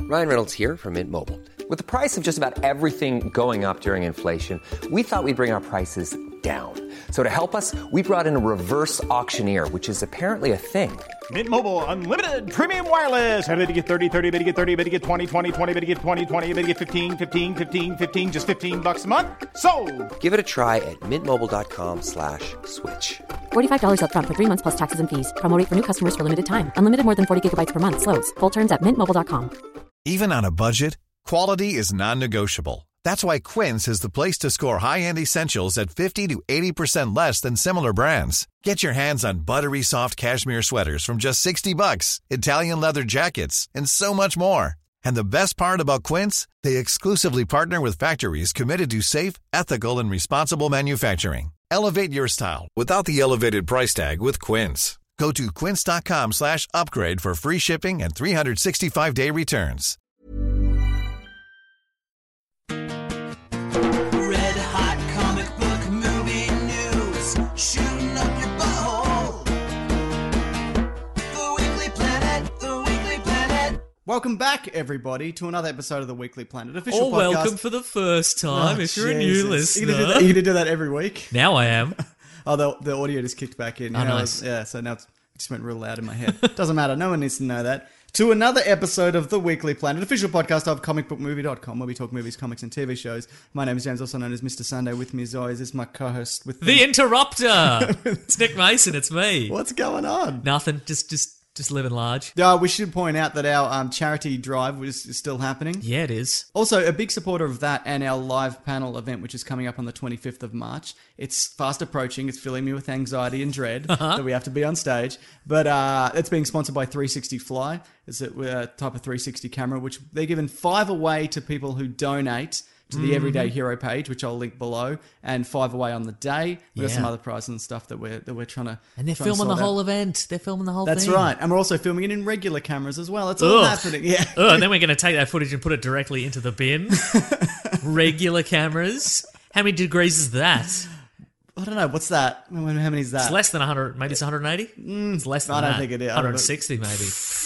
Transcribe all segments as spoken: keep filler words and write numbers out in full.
Ryan Reynolds here from Mint Mobile. With the price of just about everything going up during inflation, we thought we'd bring our prices down. So to help us, we brought in a reverse auctioneer, which is apparently a thing. Mint Mobile Unlimited Premium Wireless. How to get thirty, thirty, how to get thirty, how to get twenty, twenty, twenty, how to get twenty, twenty, how to get fifteen, fifteen, fifteen, fifteen, just fifteen bucks a month? Sold! Give it a try at mintmobile.com slash switch. forty-five dollars up front for three months plus taxes and fees. Promo rate for new customers for limited time. Unlimited more than forty gigabytes per month. Slows full terms at mint mobile dot com. Even on a budget, quality is non-negotiable. That's why Quince is the place to score high-end essentials at fifty to eighty percent less than similar brands. Get your hands on buttery soft cashmere sweaters from just sixty bucks, Italian leather jackets, and so much more. And the best part about Quince, they exclusively partner with factories committed to safe, ethical, and responsible manufacturing. Elevate your style without the elevated price tag with Quince. Go to quince.com slash upgrade for free shipping and three sixty-five day returns. Red hot comic book movie news, shooting up your butthole. The Weekly Planet, The Weekly Planet. Welcome back, everybody, to another episode of the Weekly Planet official Or podcast. welcome for the first time Oh, if you're a Jesus. new listener. You're going to do that every week? Now I am. Oh, the, the audio just kicked back in. Oh, You know, nice. Yeah, so now it's, it just went real loud in my head. Doesn't matter. No one needs to know that. To another episode of The Weekly Planet, official podcast of comic book movie dot com, where we talk movies, comics, and T V shows. My name is James, also known as Mister Sunday. With me, as always, is my co-host with The Interrupter. It's Nick Mason. It's me. What's going on? Nothing. Just, just, just living large. Uh, we should point out that our um, charity drive is, is still happening. Yeah, it is. Also, a big supporter of that and our live panel event, which is coming up on the twenty-fifth of March. It's fast approaching. It's filling me with anxiety and dread Uh-huh. that we have to be on stage. But uh, it's being sponsored by three sixty Fly. It's a uh, type of three sixty camera, which they're giving five away to people who donate to the Mm-hmm. Everyday Hero page, which I'll link below, and five away on the day. We've got Yeah. some other prizes and stuff that we're that we're trying to And they're trying to filming the sort out. whole event. They're filming the whole That's thing. right. And we're also filming it in regular cameras as well. It's all Ugh. happening. Yeah. Oh, and then we're going to take that footage and put it directly into the bin. Regular cameras. How many degrees is that? I don't know. What's that? How many is that? It's less than one hundred. Maybe it's one eighty? it's less than I don't that. think it is. one hundred sixty maybe.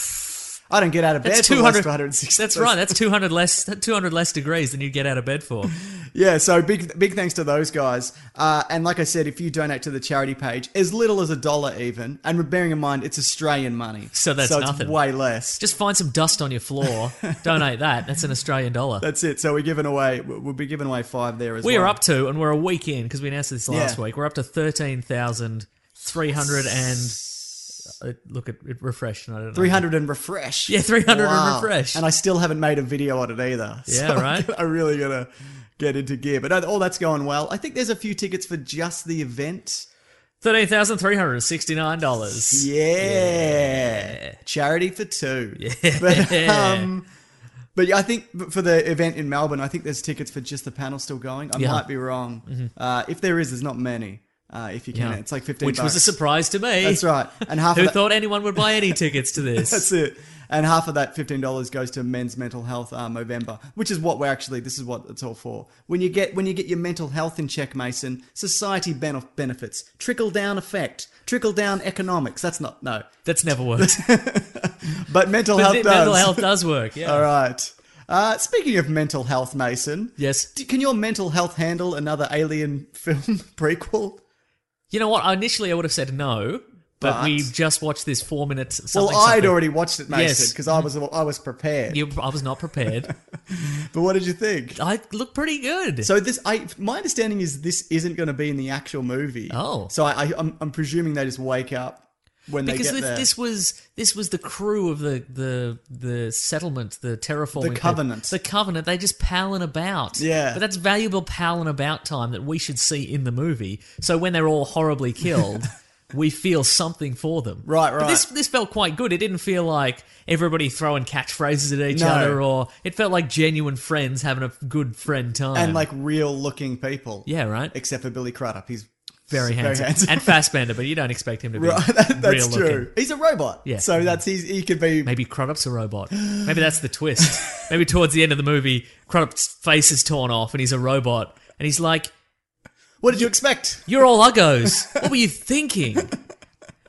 I don't get out of bed That's till two less hundred. than one hundred sixty. That's right. That's two hundred less. two hundred less degrees than you get out of bed for. Yeah, so big big thanks to those guys. Uh, and like I said, if you donate to the charity page, as little as a dollar even, and bearing in mind it's Australian money. So that's so it's nothing. way less. Just find some dust on your floor. Donate that. That's an Australian dollar. That's it. So we're giving away, we'll be giving away five there as We well. are up to, and we're a week in because we announced this last Yeah. week. We're up to thirteen thousand three hundred and uh, look at it refreshed. I don't know. three hundred and refresh. Yeah, three hundred Wow. and refresh. And I still haven't made a video on it either. Yeah, So right. I'm really going to get into gear. But no, all that's going well. I think there's a few tickets for just the event. Thirteen thousand three hundred sixty-nine dollars. Yeah. Charity for two. Yeah. But, um, but yeah, I think for the event in Melbourne, I think there's tickets for just the panel still going. I Yeah. might be wrong. Uh, if there is, there's not many. Uh, if you can, Yeah. it's like fifteen Which was a bucks. surprise to me. That's right. And half Who of that, thought anyone would buy any tickets to this? that's it. And half of that fifteen dollars goes to Men's Mental Health uh, Movember, which is what we're actually. This is what it's all for. When you get when you get your mental health in check, Mason, society ben- benefits, trickle down effect, trickle down economics. That's not no, That's never worked. but mental But health th- does. mental health does work, yeah. All right. Uh, speaking of mental health, Mason. Yes. d- Can your mental health handle another Alien film prequel? You know what? Initially, I would have said no, but, But- we just watched this four minutes. Well, Something, I'd something. already watched it, Mason, Yes. because I was I was prepared. You, I was not prepared. But what did you think? I look pretty good. So this, I my understanding is this isn't going to be in the actual movie. Oh. so I, I I'm, I'm presuming they just wake up when because they get this, there. this was this was the crew of the the the settlement, the terraforming, The people. Covenant. the covenant. They just palling about. Yeah. but that's valuable palling about time that we should see in the movie. So when they're all horribly killed, we feel something for them. Right, But right. this this felt quite good. It didn't feel like everybody throwing catchphrases at each No. other, or it felt like genuine friends having a good friend time. and like real looking people. yeah, right. Except for Billy Crudup, he's Very handsome. and Fassbender, but you don't expect him to be Right, that, that's real true. looking. He's a robot. Yeah. So that's he's, he could be. Maybe Crudup's a robot. Maybe that's the twist. Maybe towards the end of the movie, Crudup's face is torn off and he's a robot. And he's like, What did you expect? "You're all uggos. What were you thinking?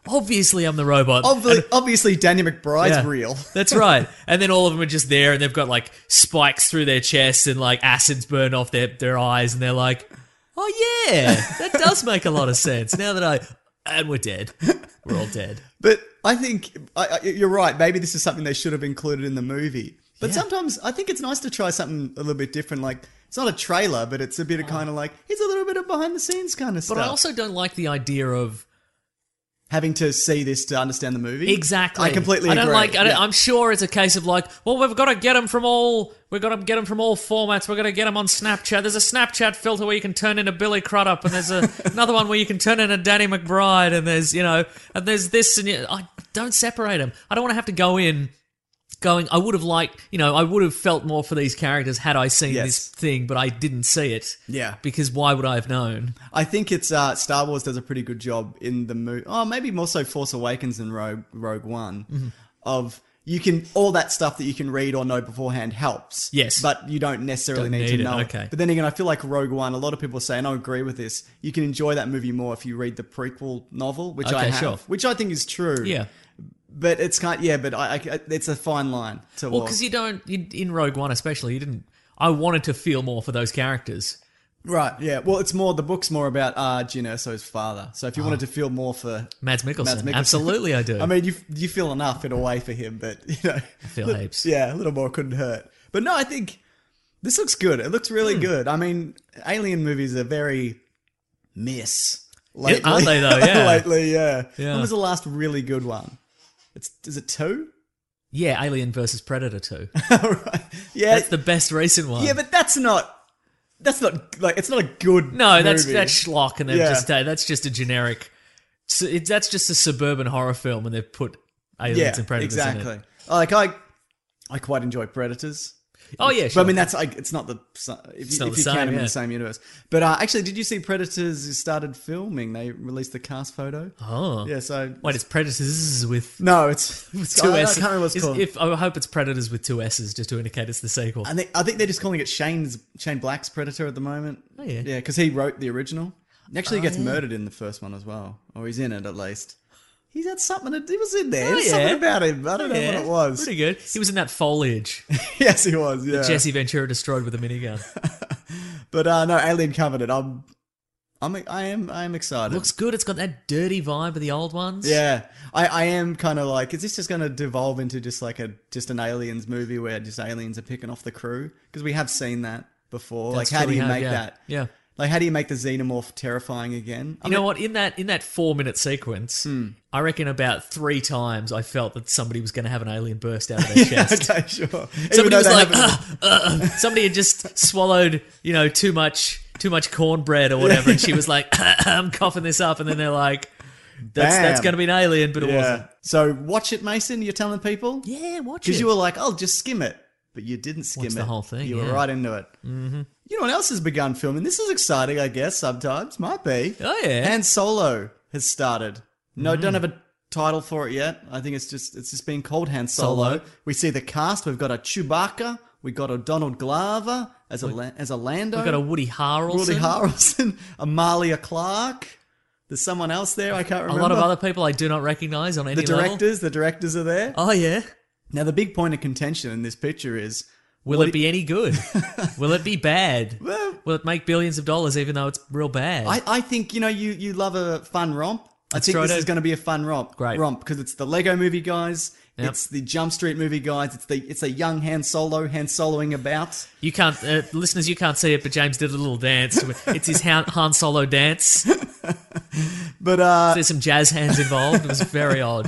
obviously I'm the robot. Obviously, And- obviously Danny McBride's Yeah, real. That's right. And then all of them are just there and they've got like spikes through their chests and like acids burned off their, their eyes and they're like, oh yeah, that does make a lot of sense. Now that I... And we're dead. We're all dead. But I think I, I, you're right. Maybe this is something they should have included in the movie. But Yeah. sometimes I think it's nice to try something a little bit different. Like, it's not a trailer, but it's a bit of kind of like, it's a little bit of behind the scenes kind of But stuff. I also don't like the idea of... Having to see this to understand the movie. Exactly. I completely I don't agree. like. I don't, Yeah. I'm sure it's a case of like, well, we've got to get them from all. We've got to get them from all formats. We've got to get them on Snapchat. There's a Snapchat filter where you can turn into Billy Crudup, and there's a, another one where you can turn into Danny McBride, and there's you know, and there's this, and you, I don't separate them. I don't want to have to go in. Going, I would have liked, you know, I would have felt more for these characters had I seen Yes. this thing, but I didn't see it. Yeah. Because why would I have known? I think it's uh, Star Wars does a pretty good job in the movie. Oh, maybe more so Force Awakens and Rogue Rogue One. Mm-hmm. Of you can all that stuff that you can read or know beforehand helps. Yes. but you don't necessarily Don't need, need to it, know. okay. But then again, I feel like Rogue One. A lot of people say, and I agree with this. You can enjoy that movie more if you read the prequel novel, which I Okay, have, sure. which I think is true. Yeah. But it's kind, yeah. But I, I it's a fine line to Well, walk. because you don't, you, in Rogue One especially, you didn't, I wanted to feel more for those characters. Right, yeah. Well, it's more, the book's more about uh, Jyn Erso's father. So if you wanted to feel more for Mads Mikkelsen. Mads Mikkelsen. Absolutely I do. I mean, you you feel enough in a way for him, but, you know. I feel heaps. Yeah, a little more couldn't hurt. But no, I think this looks good. It looks Hmm. really good. I mean, Alien movies are very miss lately. aren't they though? Yeah. lately, yeah. Yeah. When was the last really good one? It's Is it two? Yeah, Alien versus Predator two. Right. Yeah. That's the best recent one. yeah, but that's not... That's not, like, it's not a good no, that's movie. that's schlock, and they've Yeah. just uh, that's just a generic. So it, that's just a suburban horror film, and they've put aliens Yeah, and predators exactly. in it. Like, I I quite enjoy Predators. Oh yeah, But sure. I mean, that's like, it's not the, if you, not if the you same, count them in yeah. the same universe. But uh, actually, did you see Predators started filming? They released the cast photo. oh Yeah, so. wait, it's Predators with No, it's, with I, two I S's. can't remember what it's Is- called. If I hope it's Predators with two S's, just to indicate it's the sequel. I think, I think they're just calling it Shane's, Shane Black's Predator at the moment. Oh, yeah. Yeah, because he wrote the original. Actually, he Oh, gets yeah. murdered in the first one as well. Or he's in it, at least. He's had something, to, he was in there. Oh, There's yeah. something about him. I don't know Yeah, what it was. Pretty good. He was in that foliage. Yes, he was, yeah. Jesse Ventura destroyed with a minigun. But uh, no, Alien Covenant. I'm, I'm, I am, I am excited. Looks good. It's got that dirty vibe of the old ones. Yeah, I, I am kind of like, is this just going to devolve into just like a just an aliens movie where just aliens are picking off the crew? Because we have seen that before. That's like, how true, do you we have, make yeah. that? Yeah. Like, how do you make the xenomorph terrifying again? I You know mean- what? In that in that four minute sequence, Hmm. I reckon about three times I felt that somebody was going to have an alien burst out of their chest. Okay, sure. Even Somebody though was they like, haven't- "Uh, uh, uh." somebody had just swallowed, you know, too much too much cornbread or whatever, and she was like, I'm coughing this up, and then they're like, that's that's Bam. going to be an alien, but it yeah. wasn't. So watch it, Mason. You're telling people? Yeah, watch it. Because you were like, oh, just skim it. But you didn't skim Watch it. the whole thing, You were yeah. right into it. Mm-hmm. You know what else has begun filming? This is exciting, I guess, sometimes. Might be. Oh, yeah. Han Solo has started. No, Mm. don't have a title for it yet. I think it's just it's just being called Han Solo. Solo. We see the cast. We've got a Chewbacca. We got a Donald Glover as a la- as a Lando. We've got a Woody Harrelson. Woody Harrelson. Amalia Clarke. There's someone else there. I can't A remember. lot of other people I do not recognise on any the level. directors. The directors are there. Oh, yeah. Now the big point of contention in this picture is. Will what it be any good? Will it be bad? Well- Will it make billions of dollars even though it's real bad? I, I think, you know, you, you love a fun romp. I That's think right, this I is do. going to be a fun romp. Great. Romp, because it's the Lego movie guys. Yep. It's the Jump Street movie guys. It's the it's a young Han Solo, Han Soloing about. You can't, uh, listeners, you can't see it, but James did a little dance. It's his Han, Han Solo dance. But uh, There's some jazz hands involved. It was very odd.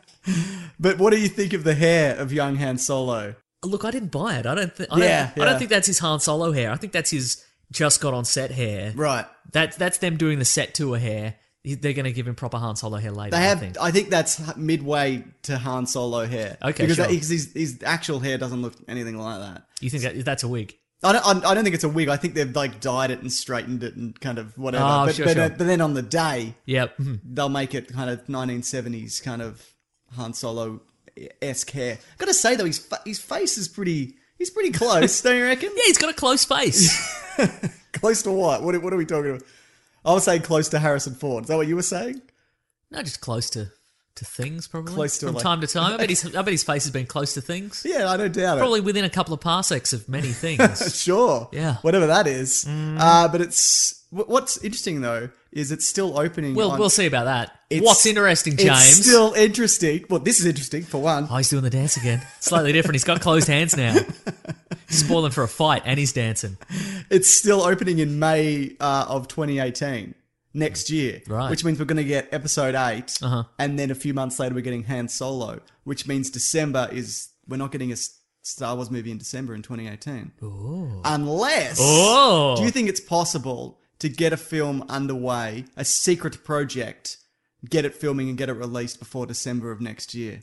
but what do you think of the hair of young Han Solo? Look, I didn't buy it. I don't. Th- I Yeah, don't, I yeah. don't think that's his Han Solo hair. I think that's his just got on set hair. Right. That's that's them doing the set tour hair. He- They're going to give him proper Han Solo hair later. They have. I think. I think that's midway to Han Solo hair. Okay, because sure. that- because his, his actual hair doesn't look anything like that. You think that, that's a wig? I don't, I don't think it's a wig. I think they've like dyed it and straightened it and kind of whatever. Oh, but, sure, but, sure. uh, but then on the day, Yep. Mhm. they'll make it kind of nineteen seventies kind of Han Solo esque hair. Got to say though, his fa- his face is pretty. He's pretty close, don't you reckon? Yeah, he's got a close face. Close to what? What are, what are we talking about? I was saying close to Harrison Ford. Is that what you were saying? No, just close to to things, probably. Close to, From like- time to time. I bet, his, I bet his face has been close to things. Yeah, I don't doubt Probably within a couple of parsecs of many things. it. Sure. Yeah. Whatever that is. Uh, but it's wh- what's interesting though is it's still opening. We'll, on, we'll see about that. it's- What's interesting, James? It's still interesting. Well, this is interesting for one. Oh, he's doing the dance again. Slightly different. He's got closed hands now. He's spoiling for a fight and he's dancing. It's still opening in May uh, of twenty eighteen. Next year, Right. which means we're going to get episode eight, Uh-huh. and then a few months later we're getting Han Solo, which means December is we're not getting a S- Star Wars movie in December in twenty eighteen, unless. Oh. Do you think it's possible to get a film underway, a secret project, get it filming and get it released before December of next year?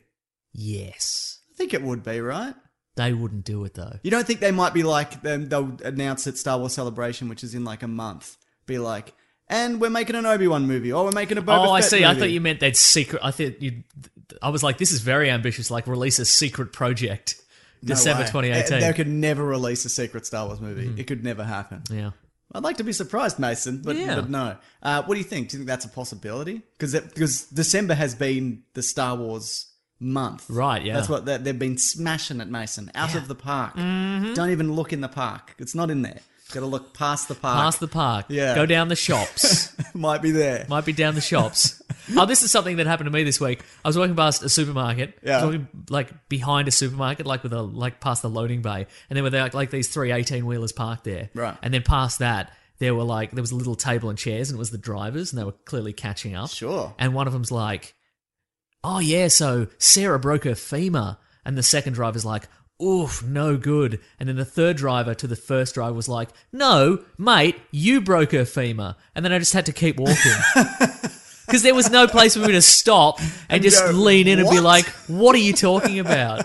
Yes. I think it would be, right? They wouldn't do it, though. You don't think they might be like them? They'll announce at Star Wars Celebration, which is in like a month, be like. And we're making an Obi-Wan movie, or we're making a Boba Oh, I Fett see. movie. I thought you meant they'd secret. I thought you. I was like, this is very ambitious. Like, release a secret project, No December way. twenty They- eighteen. They could never release a secret Star Wars movie. It could never happen. Yeah. I'd like to be surprised, Mason, but, Yeah. but no. Uh, what do you think? Do you think that's a possibility? Because because December has been the Star Wars month. Right, yeah. That's what they- they've been smashing it, Mason. Out of the park. Don't even look in the park. It's not in there. Got to look past the park. Past the park. Yeah. Go down the shops. Might be there. Might be down the shops. Oh, this is something that happened to me this week. I was walking past a supermarket. Yeah. I was walking, like, behind a supermarket, like, with a, like, past the loading bay. And there were, like, like these three eighteen-wheelers parked there. Right. And then past that, there were, like, there was a little table and chairs, and it was the drivers, and they were clearly catching up. Sure. And one of them's like, oh, yeah, so Sarah broke her femur. And the second driver's like, oof, no good. And then the third driver to the first driver was like, no, mate, you broke her femur. And then I just had to keep walking. Because there was no place for me to stop and, And just go, lean in and be "What?" like, what are you talking about?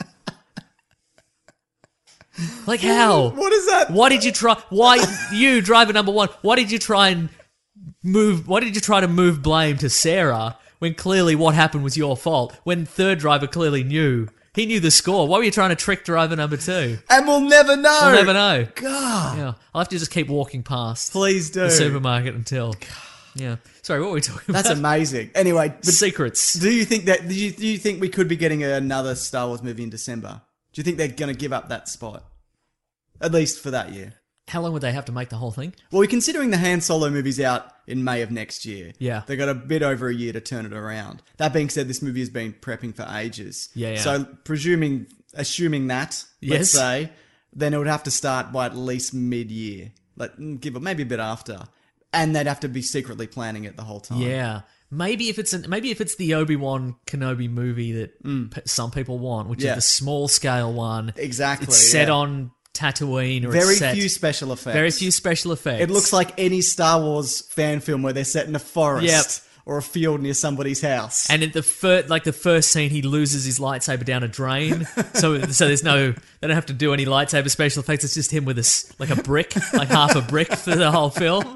Like, how? What is that? Why did you try? Why, you, driver number one, why did you try and move, why did you try to move blame to Sarah when clearly what happened was your fault? When third driver clearly knew. He knew the score. Why were you trying to trick driver number two? And we'll never know. I'll never know. God. Yeah, I'll have to just keep walking past Please do. the supermarket until. Yeah. Sorry, what were we talking That's about? amazing. Anyway, but Secrets. do you think that do you, do you think we could be getting another Star Wars movie in December? Do you think they're going to give up that spot? At least for that year. How long would they have to make the whole thing? Well, we're considering the Han Solo movie's out in May of next year. Yeah. They got a bit over a year to turn it around. That being said, this movie has been prepping for ages. Yeah, yeah. So presuming assuming that, Yes. let's say, then it would have to start by at least mid-year. Like give it maybe a bit after. And they'd have to be secretly planning it the whole time. Yeah. Maybe if it's an, maybe if it's the Obi-Wan Kenobi movie that p- some people want, which Yeah. is the small scale one. Exactly. It's set yeah. on Tatooine or very it's set, few special effects. very few special effects. It looks like any Star Wars fan film where they're set in a forest Yep. or a field near somebody's house. And at the first, like the first scene, he loses his lightsaber down a drain. so, so there's no, they don't have to do any lightsaber special effects. It's just him with a s- like a brick, like half a brick for the whole film.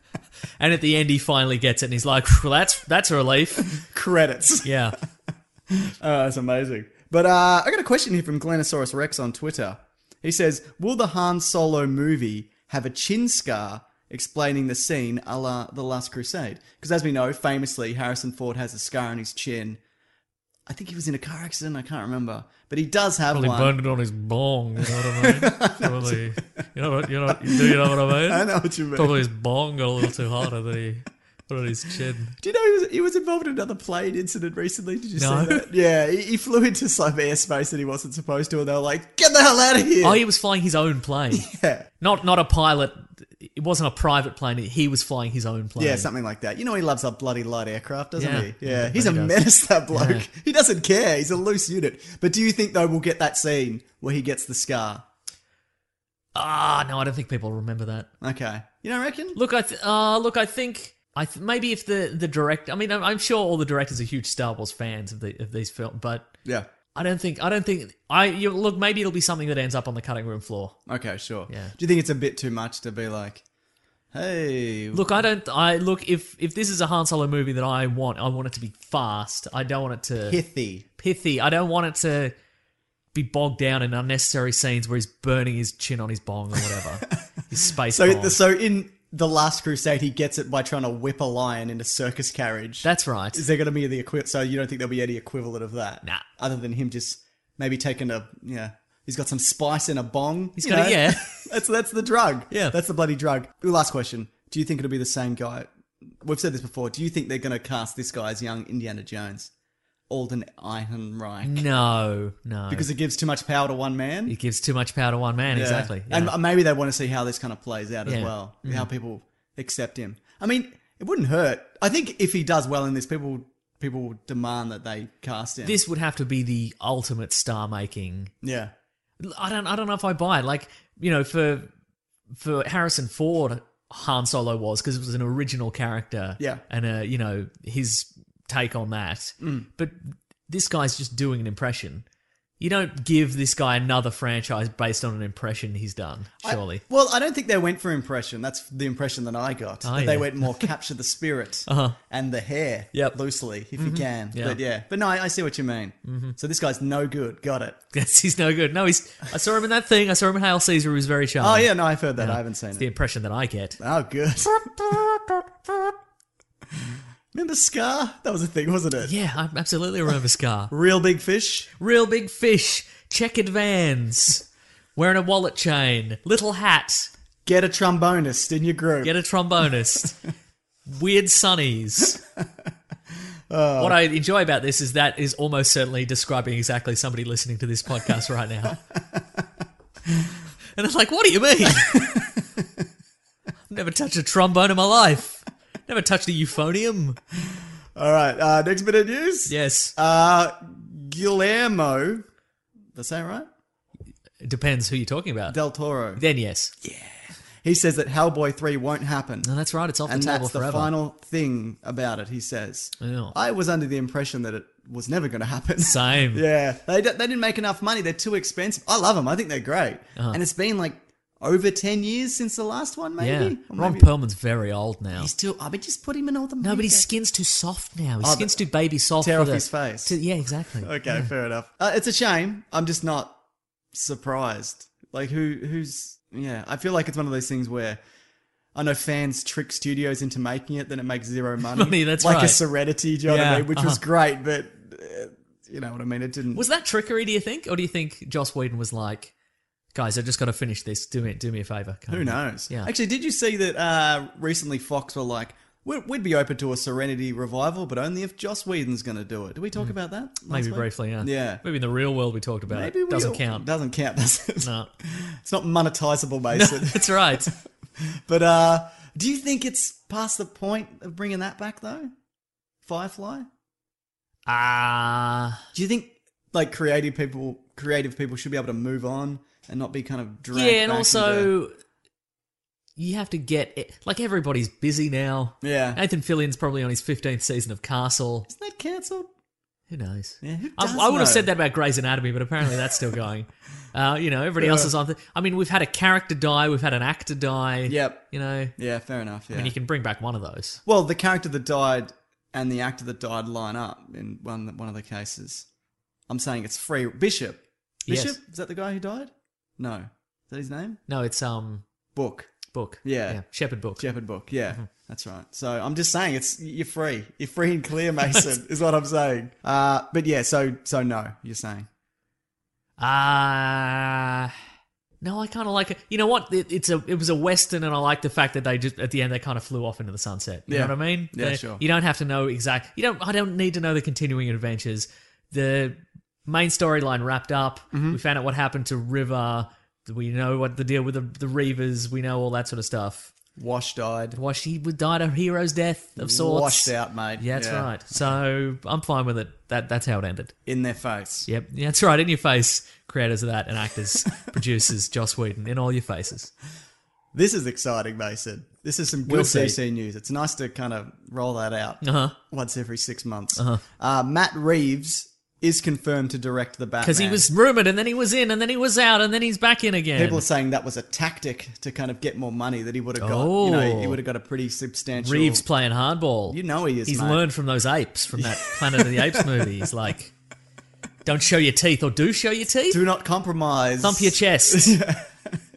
And at the end, he finally gets it, and he's like, "Well, that's that's a relief." Credits. Yeah. Oh, that's amazing. But uh, I got a question here from Glenosaurus Rex on Twitter. He says, will the Han Solo movie have a chin scar explaining the scene a la The Last Crusade? Because as we know, famously, Harrison Ford has a scar on his chin. I think he was in a car accident, I can't remember. But he does have Probably one. burned it on his bong. You know what I mean? Probably, you know what? You know? Do you know what I mean? I know what you mean. Probably his bong got a little too hot, and then he put it on his chin. Do you know he was, he was involved in another plane incident recently? Did you No. see that? Yeah, he, he flew into some airspace that he wasn't supposed to, and they were like, get the hell out of here. Oh, he was flying his own plane. yeah. Not not a pilot. It wasn't a private plane. He was flying his own plane. Yeah, something like that. You know he loves a bloody light aircraft, doesn't Yeah. he? Yeah, Yeah, he's a he does. menace, that bloke. Yeah. He doesn't care. He's a loose unit. But do you think, though, we'll get that scene where he gets the scar? Ah, no, I don't think people remember that. Okay. You don't reckon? Look, I th- uh, look, I think I th- maybe if the the director. I mean, I'm, I'm sure all the directors are huge Star Wars fans of the of these films, but Yeah. I don't think I don't think I. You, look, maybe it'll be something that ends up on the cutting room floor. Okay, sure. Yeah. Do you think it's a bit too much to be like, hey... Look, I don't. I look if if this is a Han Solo movie that I want, I want it to be fast. I don't want it to pithy. pithy. I don't want it to be bogged down in unnecessary scenes where he's burning his chin on his bong or whatever. His space So, bong. so in The Last Crusade, he gets it by trying to whip a lion in a circus carriage. That's right. Is there going to be the equivalent? So you don't think there'll be any equivalent of that? Nah. Other than him just maybe taking a, yeah, he's got some spice in a bong. He's you got know? a, yeah. that's, that's the drug. Yeah. That's the bloody drug. Last question. Do you think it'll be the same guy? We've said this before. Do you think they're going to cast this guy as young Indiana Jones? Alden Ehrenreich? No, no. Because it gives too much power to one man? it gives too much power to one man, Yeah. exactly. And Yeah. maybe they want to see how this kind of plays out as Yeah. well. How people accept him. I mean, it wouldn't hurt. I think if he does well in this, people people will demand that they cast him. This would have to be the ultimate star making. Yeah. I don't I don't know if I buy it. Like, you know, for for Harrison Ford, Han Solo was because it was an original character. Yeah. And uh, you know, his take on that. But this guy's just doing an impression. You don't give this guy another franchise based on an impression he's done, surely. I, well, I don't think they went for impression. That's the impression that I got. Oh, that They yeah. went more capture the spirit Uh-huh. and the hair Yep. loosely, if you can. Yeah. But yeah. But no, I, I see what you mean. Mm-hmm. So this guy's no good. Got it. Yes, he's no good. No, he's. I saw him in that thing. I saw him in Hail Caesar. He was very sharp. Oh, yeah, no, I've heard that. I haven't seen It's it. the impression that I get. Oh, good. Remember Scar? That was a thing, wasn't it? Yeah, I absolutely remember Scar. Real big fish. Real big fish, checkered vans, wearing a wallet chain, little hat, Get a trombonist in your group. get a trombonist, weird sunnies. Oh. What I enjoy about this is that is almost certainly describing exactly somebody listening to this podcast right now. And it's like, what do you mean? I've never touched a trombone in my life. Never touched a euphonium. All right, uh, next bit of news. Yes. Uh, Guillermo, did I say it right? It depends who you're talking about. Del Toro. Then yes. He says that Hellboy three won't happen. No, that's right. It's off And the table that's the forever. final thing about it, he says. Yeah. I was under the impression that it was never going to happen. Same. Yeah. They, d- they didn't make enough money. They're too expensive. I love them. I think they're great. Uh-huh. And it's been like over ten years since the last one, maybe? Yeah. Or Ron maybe- Perlman's very old now. He's still... Oh, but just put him in all the No, but his makeup. skin's too soft now. His Oh, skin's the- too baby soft. tear for off the- his face. to- yeah, exactly. Okay, fair enough. Uh, it's a shame. I'm just not surprised. Like, who, who's... Yeah, I feel like it's one of those things where I know fans trick studios into making it, then it makes zero money. Money, that's like right. a Serenity, do you know what Yeah, I mean? Which was uh-huh. great, but uh, you know what I mean? It didn't... Was that trickery, do you think? Or do you think Joss Whedon was like, guys, I just got to finish this. Do me, do me a favour. kind Who of thing. knows? Yeah. Actually, did you see that uh, recently Fox were like, we'd, we'd be open to a Serenity revival, but only if Joss Whedon's going to do it. Did we talk about that? last Maybe week? briefly, yeah. Yeah. Maybe in the real world we talked about Maybe it. we Doesn't all- count. Doesn't count, does it? No. It's not monetizable, Mason. That's right. But uh, do you think it's past the point of bringing that back, though? Firefly? Ah. Do you think like creative people, creative people should be able to move on and not be kind of dragged yeah, and back also into- you have to get it. Like, everybody's busy now. Yeah. Nathan Fillion's probably on his fifteenth season of Castle. Isn't that cancelled? Who knows? Yeah, who I, does I would have know? said that about Grey's Anatomy, but apparently that's still going. Uh, you know, everybody Yeah. else is on. Th- I mean, we've had a character die, we've had an actor die. Yep. You know, Yeah, fair enough. Yeah. I mean, you can bring back one of those. Well, the character that died and the actor that died line up in one one of the cases. I'm saying it's free. Bishop. Yes. Bishop? Is that the guy who died? No. Is that his name? No, it's um Book. Book. Yeah. Shepherd Book. Shepherd Book. Yeah, that's right. So I'm just saying it's you're free. You're free and clear, Mason, is what I'm saying. Uh, but yeah, so so no, you're saying. Ah. no, I kind of like it. You know what? It, it's a it was a western, and I like the fact that they just at the end they kind of flew off into the sunset. You Yeah. know what I mean? Yeah, They- sure. You don't have to know exact. You don't. I don't need to know the continuing adventures. The main storyline wrapped up. Mm-hmm. We found out what happened to River. We know what the deal with the, the Reavers. We know all that sort of stuff. Wash died. Wash, he would died a hero's death of sorts. Washed out, mate. Yeah, that's right. So I'm fine with it. That that's how it ended. In their face. Yep, yeah, that's right. In your face, creators of that and actors, producers, Joss Whedon, in all your faces. This is exciting, Mason. This is some good We'll see. D C news. It's nice to kind of roll that out Uh huh. once every six months. Uh, Matt Reeves is confirmed to direct the Batman. Because he was rumored, and then he was in, and then he was out, and then he's back in again. People are saying that was a tactic to kind of get more money that he would have got. Oh. You know, he would have got a pretty substantial. Reeves playing hardball. You know he is, He's mate. learned from those apes, from that Planet of the Apes movie. He's like, don't show your teeth, or do show your teeth. Do not compromise. Thump your chest.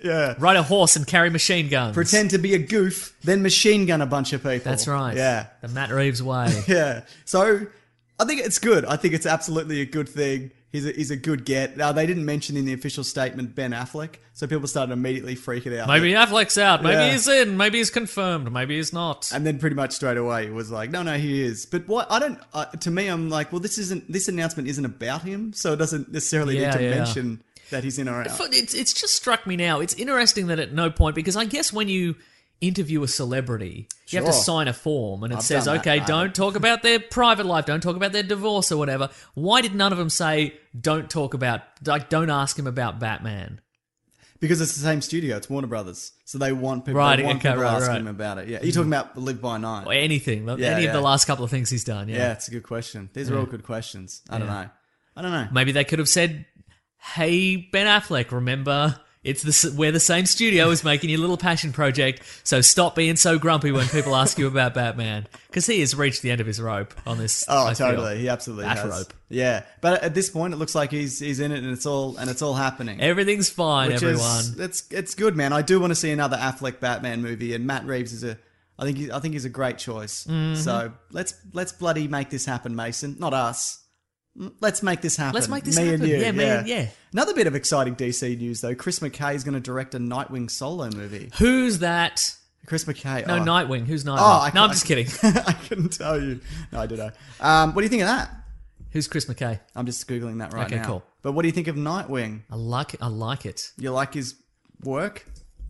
Yeah. Ride a horse and carry machine guns. Pretend to be a goof, then machine gun a bunch of people. That's right. Yeah. The Matt Reeves way. Yeah. So I think it's good. I think it's absolutely a good thing. He's a, he's a good get. Now, they didn't mention in the official statement Ben Affleck, so people started immediately freaking out. Maybe Affleck's out. Maybe Yeah. he's in. Maybe he's confirmed. Maybe he's not. And then pretty much straight away it was like, no, no, he is. But what I don't. Uh, to me, I'm like, well, this isn't. This announcement isn't about him, so it doesn't necessarily Yeah, need to yeah. mention that he's in or out. It's, it's just struck me now. It's interesting that at no point, because I guess when you interview a celebrity, you have to Sure. sign a form and it I've says, done that, okay, I don't haven't. talk about their private life, don't talk about their divorce or whatever. Why did none of them say, don't talk about, like, don't ask him about Batman? Because it's the same studio, it's Warner Brothers, so they want people. Right, they want okay, people right, asking right. him about it. Yeah, are you talking about Live by Night? Or anything. Yeah, any of yeah. the last couple of things he's done, yeah. Yeah, it's a good question. These are all good questions. I don't know. I don't know. Maybe they could have said, hey, Ben Affleck, remember, it's the s- we're the same studio as making your little passion project, so stop being so grumpy when people ask you about Batman. Because he has reached the end of his rope on this. Oh, I feel. totally. He absolutely That has. rope. Yeah, but at this point, it looks like he's he's in it, and it's all and it's all happening. Everything's fine, which everyone. is it's it's good, man. I do want to see another Affleck Batman movie, and Matt Reeves is a. I think he, I think he's a great choice. Mm-hmm. So let's let's bloody make this happen, Mason. Not us. Let's make this happen. Let's make this me happen. And you. Yeah, me and- yeah. Another bit of exciting D C news, though. Chris McKay is going to direct a Nightwing solo movie. Who's that? Chris McKay. No, oh. Nightwing. Who's Nightwing? Oh, I no, I'm can't- just kidding. I couldn't tell you. No, I don't know. Um, what do you think of that? Who's Chris McKay? I'm just googling that right Okay, now. cool. But what do you think of Nightwing? I like it. I like it. You like his work?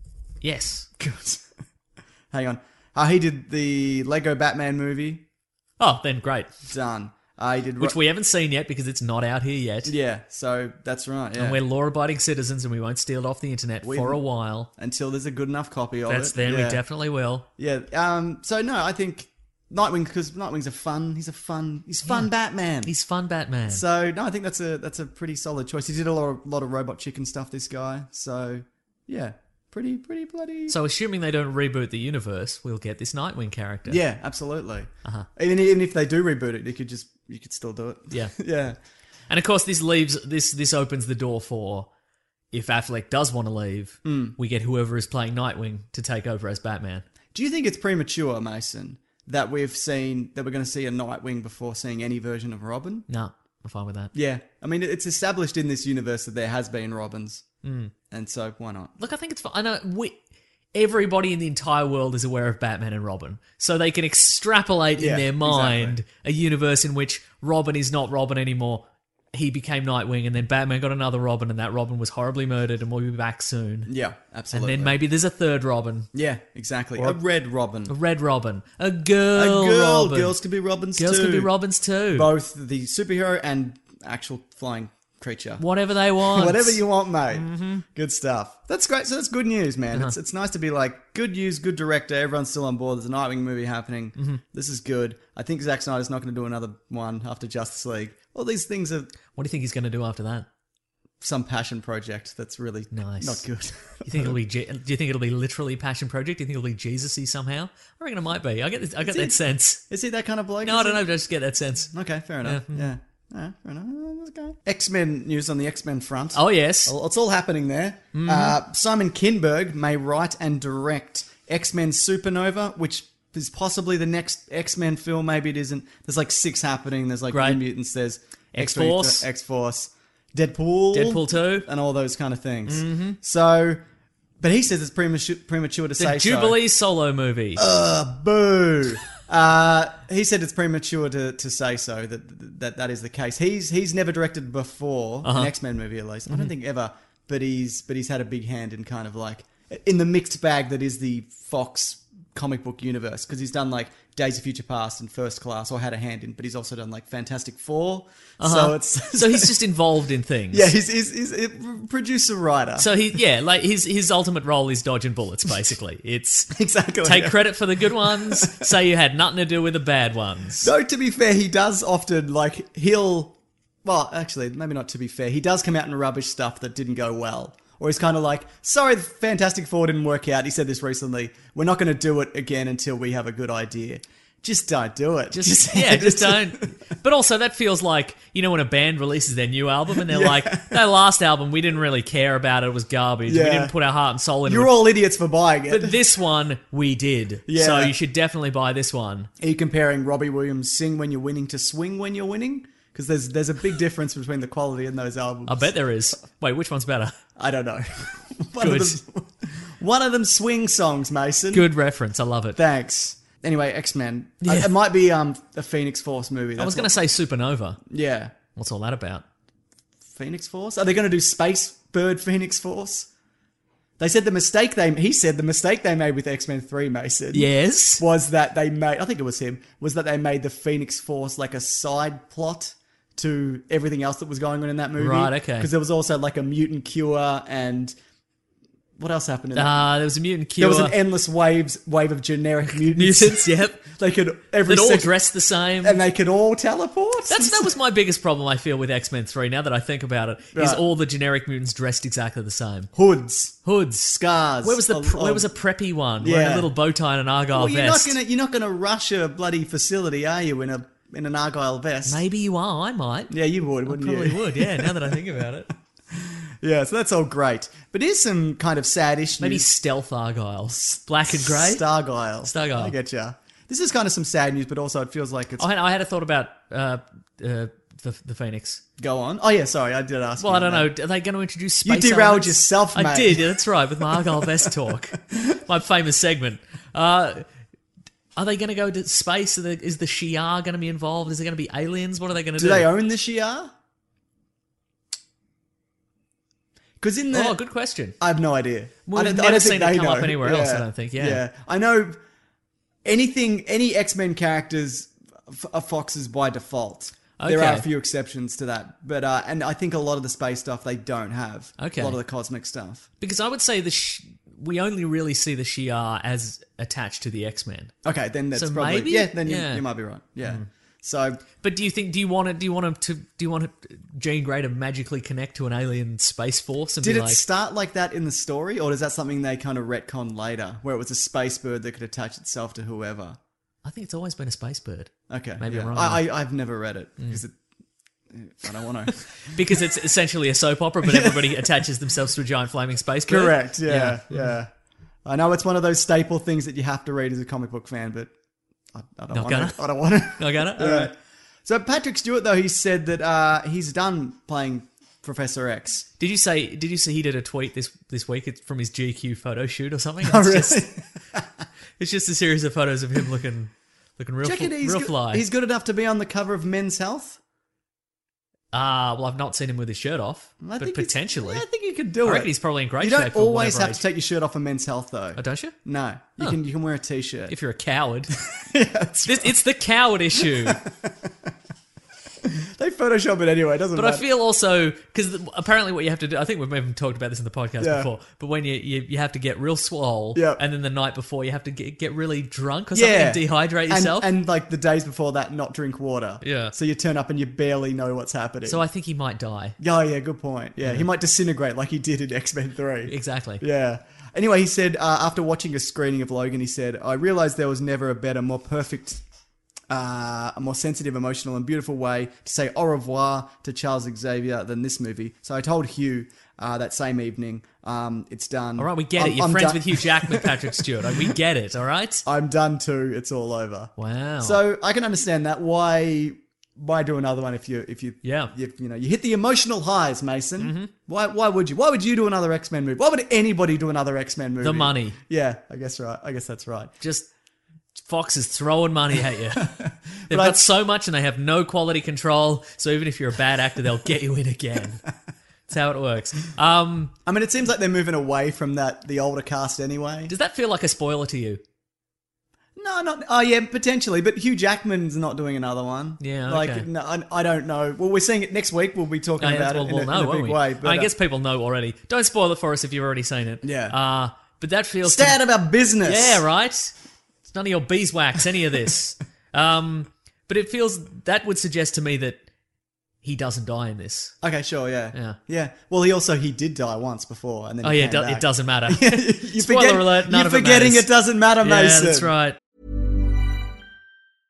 Yes. Good. Hang on. Uh, he did the Lego Batman movie. Oh, then great. Done. Uh, he did Which we haven't seen yet because it's not out here yet. Yeah, so that's right. Yeah. And we're law-abiding citizens and we won't steal it off the internet We- for a while. Until there's a good enough copy of That's it. then yeah. we definitely will. Yeah. Um. So no, I think Nightwing, because Nightwing's a fun. He's a fun. He's fun Batman. He's fun Batman. So no, I think that's a that's a pretty solid choice. He did a lot of lot of Robot Chicken stuff. This guy. So yeah, pretty pretty bloody. So assuming they don't reboot the universe, we'll get this Nightwing character. Yeah, absolutely. Uh-huh. Even even if they do reboot it, you could just you could still do it. Yeah. Yeah. And of course this leaves this this opens the door for, if Affleck does want to leave, Hmm. we get whoever is playing Nightwing to take over as Batman. Do you think it's premature, Mason, that we've seen that we're going to see a Nightwing before seeing any version of Robin? No, I'm fine with that. Yeah, I mean it's established in this universe that there has been Robins, Hmm. and so why not? Look, I think it's fine. I know we, everybody in the entire world is aware of Batman and Robin, so they can extrapolate Yeah, in their mind exactly. a universe in which Robin is not Robin anymore. He became Nightwing, and then Batman got another Robin, and that Robin was horribly murdered, and we'll be back soon. Yeah, And absolutely. then maybe there's a third Robin, yeah, exactly. Or- a red Robin, a red Robin, a a girl, girl. Robin. Girls could be Robins Girls too. can be Robins too. Both the superhero and actual flying creature. Whatever they want. Whatever you want, mate. Mm-hmm. Good stuff. That's great. So that's good news, man. Uh-huh. It's it's nice to be like, good news, good director. Everyone's still on board. There's a Nightwing movie happening. Mm-hmm. This is good. I think Zack Snyder's not going to do another one after Justice League. All these things are What do you think he's going to do after that? some passion project that's really Nice. not good. You think it'll be? Je- Do you think it'll be literally passion project? Do you think it'll be Jesus-y somehow? I reckon it might be. I get. This, I get Is that it? sense. Is he that kind of bloke? No, Is I don't he? know. Just get that sense. Okay, fair enough. Yeah. Yeah. Alright, fair enough. Okay. X-Men news on the X-Men front. Oh yes. Well, it's all happening there. Uh, Simon Kinberg may write and direct X-Men Supernova, which is possibly the next X-Men film. Maybe it isn't. There's like six happening. There's like Great. New Mutants. There's X-Force. X-Force, Deadpool, Deadpool two. and all those kind of things. Mm-hmm. So, but he says it's premature, premature to The say Jubilee solo movie. so. Boo. Uh, he said it's premature to, to say so that, that that is the case. He's he's never directed before Uh-huh. an X-Men movie, at least. I Mm-hmm. don't think ever, but he's but he's had a big hand in kind of like in the mixed bag that is the Fox comic book universe, because he's done like Days of Future Past and First Class, or had a hand in, but he's also done like Fantastic Four. So Uh-huh. it's So he's just involved in things. yeah, he's he's, he's a producer writer. So he, yeah, like his his ultimate role is dodging bullets. Basically, it's exactly. take credit for the good ones, say you had nothing to do with the bad ones. Though, to be fair, he does often, like, he'll... Well, actually, maybe not to be fair. He does come out and rubbish stuff that didn't go well. Or he's kind of like, sorry, the Fantastic Four didn't work out. He said this recently. We're not going to do it again until we have a good idea. Just don't do it. Just yeah, just don't. But also, that feels like, you know, when a band releases their new album and they're Yeah. like, that last album, we didn't really care about it. It was garbage. Yeah. We didn't put our heart and soul into You're it. all idiots for buying it. But this one, we did. Yeah. So you should definitely buy this one. Are you comparing Robbie Williams' Sing When You're Winning to Swing When You're Winning? Because there's there's a big difference between the quality in those albums. I bet there is. Wait, which one's better? I don't know. one, Good. Of them, one of them swing songs, Mason. Good reference. I love it. Thanks. Anyway, X-Men. Yeah. Uh, it might be um a Phoenix Force movie. I was going to say Supernova. Yeah. What's all that about? Phoenix Force? Are they going to do Space Bird Phoenix Force? They said the mistake they... He said the mistake they made with X-Men three, Mason. Yes. Was that they made... I think it was him. Was that they made the Phoenix Force like a side plot to everything else that was going on in that movie. Right, okay. Because there was also like a mutant cure and... What else happened in that? Uh, there was a mutant cure. There was an endless waves wave of generic mutants. Mutants, yep. They could... every That all second- dressed the same. And they could all teleport? That's that was my biggest problem, I feel, with X-Men three, now that I think about it, is Right. all the generic mutants dressed exactly the same. Hoods. Hoods. Scars. Where was the of- pr- where of- was a preppy one? Wearing Yeah. a little bow tie and an argyle Well, you're not vest. gonna you're not gonna rush a bloody facility, are you? In a in an argyle vest. Maybe you are, I might. Yeah, you would, wouldn't Probably you? would, yeah, now that I think about it. Yeah, so that's all great. But here's some kind of sad-ish Maybe news. stealth argyles. Black and grey. Stargyle. Stargyle. I get ya. This is kind of some sad news, but also it feels like it's... I had, I had a thought about uh, uh, the, the Phoenix. Go on. Oh, yeah, sorry, I did ask Well, you I don't that. know. Are they going to introduce You space derailed elements? yourself, I mate. did, yeah, that's right, with my Argyle Vest talk. My famous segment. Uh, are they going to go to space? Are the, is the Shi'ar going to be involved? Is there going to be aliens? What are they going to do? Do they own the Shi'ar? Because in the... Oh, good question. I have no idea. Well, I we've don't, never I don't seen think it they come know. up anywhere else, I don't think, yeah. Yeah. I know anything, any X-Men characters f- are Foxes by default. There Okay. are a few exceptions to that. But, uh, and I think a lot of the space stuff they don't have. Okay. A lot of the cosmic stuff. Because I would say the sh- we only really see the Shi'ar as attached to the X-Men. Okay, then that's So probably... maybe? Yeah, then you, Yeah. you might be right. Yeah. So... But do you think? Do you want it? Do you want him to? Do you want it, Jean Grey to magically connect to an alien space force and Did be it like? start like that in the story, or is that something they kind of retcon later, where it was a space bird that could attach itself to whoever? I think it's always been a space bird. Okay, Maybe yeah. I'm wrong. I, I, I've never read it because it, I don't want to. Because it's essentially a soap opera, but everybody attaches themselves to a giant flaming space bird. Correct. Yeah, yeah, I know it's one of those staple things that you have to read as a comic book fan, but I, I don't Not want gonna? to. I don't want to. I got it. All Yeah. right. So Patrick Stewart, though, he said that uh, he's done playing Professor X. Did you say? Did you see he did a tweet this this week? It's from his G Q photo shoot or something. It's Oh, really? Just, it's just a series of photos of him looking looking real, Do you fl- reckon he's real good, fly. he's good enough to be on the cover of Men's Health? Ah, well, I've not seen him with his shirt off, I but think he's- potentially. yeah, I think you could do I it. reckon he's probably in great You shape. don't for always whatever have to age. take your shirt off for Men's Health, though. Oh, don't you? No, you Huh. can you can wear a t-shirt. If you're a coward, yeah, that's This- it's the coward issue. They Photoshop it anyway, it doesn't But I matter. feel also because apparently what you have to do, I think we've even talked about this in the podcast Yeah. before. But when you, you you have to get real swole, Yep. and then the night before you have to get, get really drunk or something, yeah, and dehydrate And- yourself. and, like the days before that, not drink water. Yeah. So you turn up and you barely know what's happening. so I think he might die. oh yeah, good point. Yeah, he might disintegrate like he did in X-Men three. Exactly. Yeah. Anyway, he said uh, after watching a screening of Logan, he said, "I realized there was never a better, more perfect." Uh, a more sensitive, emotional, and beautiful way to say au revoir to Charles Xavier than this movie. So I told Hugh uh, that same evening, um, it's done. All right, we get I'm- it. You're I'm friends done- with Hugh Jackman, Patrick Stewart. Like, we get it. All right. I'm done too. It's all over. Wow. So I can understand that. Why? Why do another one if you if you Yeah. you, you know you hit the emotional highs, Mason? Why why would you? Why would you do another X-Men movie? Why would anybody do another X-Men movie? The money. Yeah, I guess right. I guess that's right. just Fox is throwing money at you. They've I- got so much and they have no quality control. So even if you're a bad actor, they'll get you in again. That's how it works. Um, I mean, it seems like they're moving away from that the older cast anyway. does that feel like a spoiler to you? No, not. Oh, yeah, potentially. But Hugh Jackman's not doing another one. Yeah, like okay. no, I, I don't know. Well, we're seeing it next week. We'll be talking Oh, yeah, about we'll, it in, we'll a, know, in a won't big we? way. But, I uh, guess people know already. Don't spoil it for us if you've already seen it. Yeah. Uh, but that feels... stay out of our business. Yeah, right? It's none of your beeswax, any of this. um, but it feels... That would suggest to me that he doesn't die in this. Okay, sure. Yeah. Yeah. Yeah. Well, he also he did die once before, and then Oh, he yeah, came do- back. it doesn't matter. you Spoiler forget, alert, none you're of it forgetting matters. it doesn't matter, Yeah, Mason. that's right.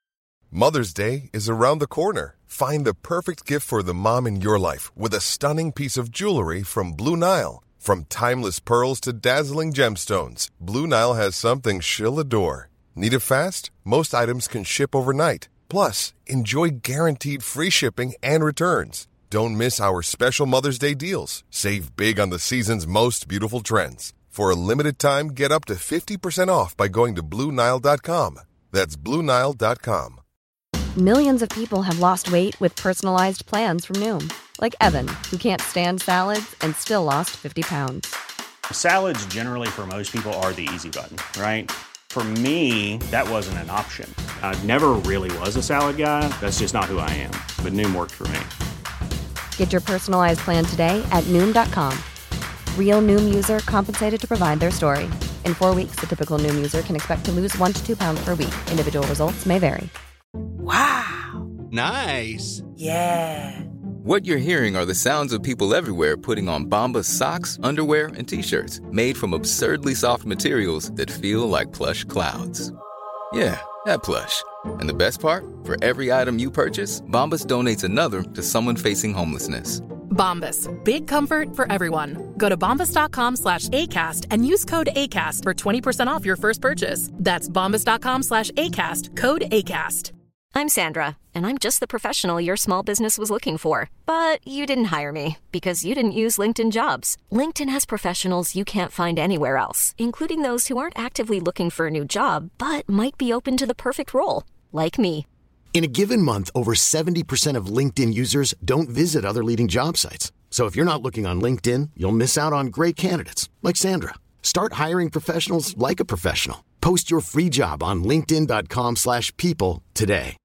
Mother's Day is around the corner. Find the perfect gift for the mom in your life with a stunning piece of jewelry from Blue Nile. From timeless pearls to dazzling gemstones, Blue Nile has something she'll adore. Need it fast? Most items can ship overnight. Plus, enjoy guaranteed free shipping and returns. Don't miss our special Mother's Day deals. Save big on the season's most beautiful trends. For a limited time, get up to fifty percent off by going to Blue Nile dot com. That's Blue Nile dot com. Millions of people have lost weight with personalized plans from Noom. Like Evan, who can't stand salads and still lost fifty pounds. Salads generally for most people are the easy button, right? For me, that wasn't an option. I never really was a salad guy. That's just not who I am. But Noom worked for me. Get your personalized plan today at Noom dot com. Real Noom user compensated to provide their story. In four weeks, the typical Noom user can expect to lose one to two pounds per week. Individual results may vary. Wow. Nice. Yeah. What you're hearing are the sounds of people everywhere putting on Bombas socks, underwear, and T-shirts made from absurdly soft materials that feel like plush clouds. Yeah, that plush. And the best part? For every item you purchase, Bombas donates another to someone facing homelessness. Bombas. Big comfort for everyone. Go to bombas.com slash ACAST and use code ACAST for twenty percent off your first purchase. That's bombas.com slash ACAST. Code ACAST. I'm Sandra, and I'm just the professional your small business was looking for. But you didn't hire me because you didn't use LinkedIn Jobs. LinkedIn has professionals you can't find anywhere else, including those who aren't actively looking for a new job, but might be open to the perfect role, like me. In a given month, over seventy percent of LinkedIn users don't visit other leading job sites. So if you're not looking on LinkedIn, you'll miss out on great candidates like Sandra. Start hiring professionals like a professional. Post your free job on linkedin.com slash people today.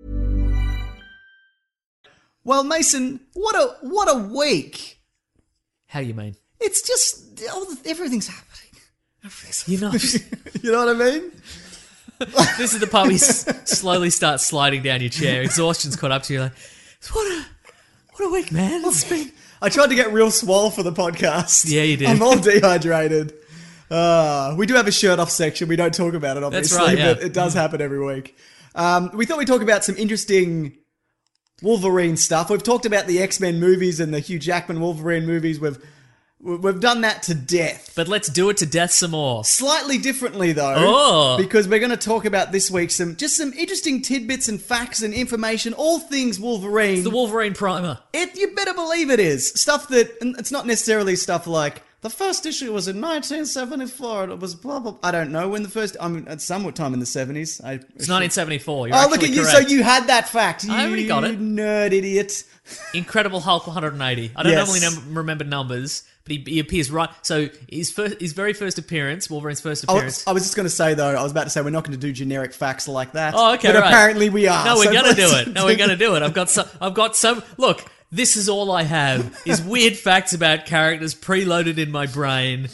Well, Mason, what a what a week. How do you mean? It's just oh, everything's happening. Everything's You know, you know what I mean? this is the part where you s- slowly start sliding down your chair. Exhaustion's caught up to you. Like, what a what a week, man. It's been... I tried to get real swole for the podcast. Yeah, you did. I'm all dehydrated. Uh, we do have a shirt off section. We don't talk about it, obviously, That's right, yeah. but it does happen every week. Um, we thought we'd talk about some interesting Wolverine stuff. We've talked about the X-Men movies and the Hugh Jackman Wolverine movies. We've we've done that to death. But let's do it to death some more. Slightly differently, though, Oh. because we're going to talk about this week some just some interesting tidbits and facts and information, all things Wolverine. It's the Wolverine primer. It, you better believe it is. Stuff that, and it's not necessarily stuff like, the first issue was in nineteen seventy-four, and it was blah, blah, I don't know when the first, I mean, at somewhat time in the seventies. I, It's nineteen seventy-four. You're oh, look at actually you, correct. so you had that fact. You I already got it. nerd idiot. Incredible Hulk one hundred eighty. I don't Yes. normally num- remember numbers, but he, he appears right. So his first, his very first appearance, Wolverine's first I appearance. was, I was just going to say, though, I was about to say we're not going to do generic facts like that. Oh, okay, But right. apparently we are. No, we're so gonna do let's- it. No, we're gonna do it. I've got some. I've got some. Look, this is all I have: is weird facts about characters preloaded in my brain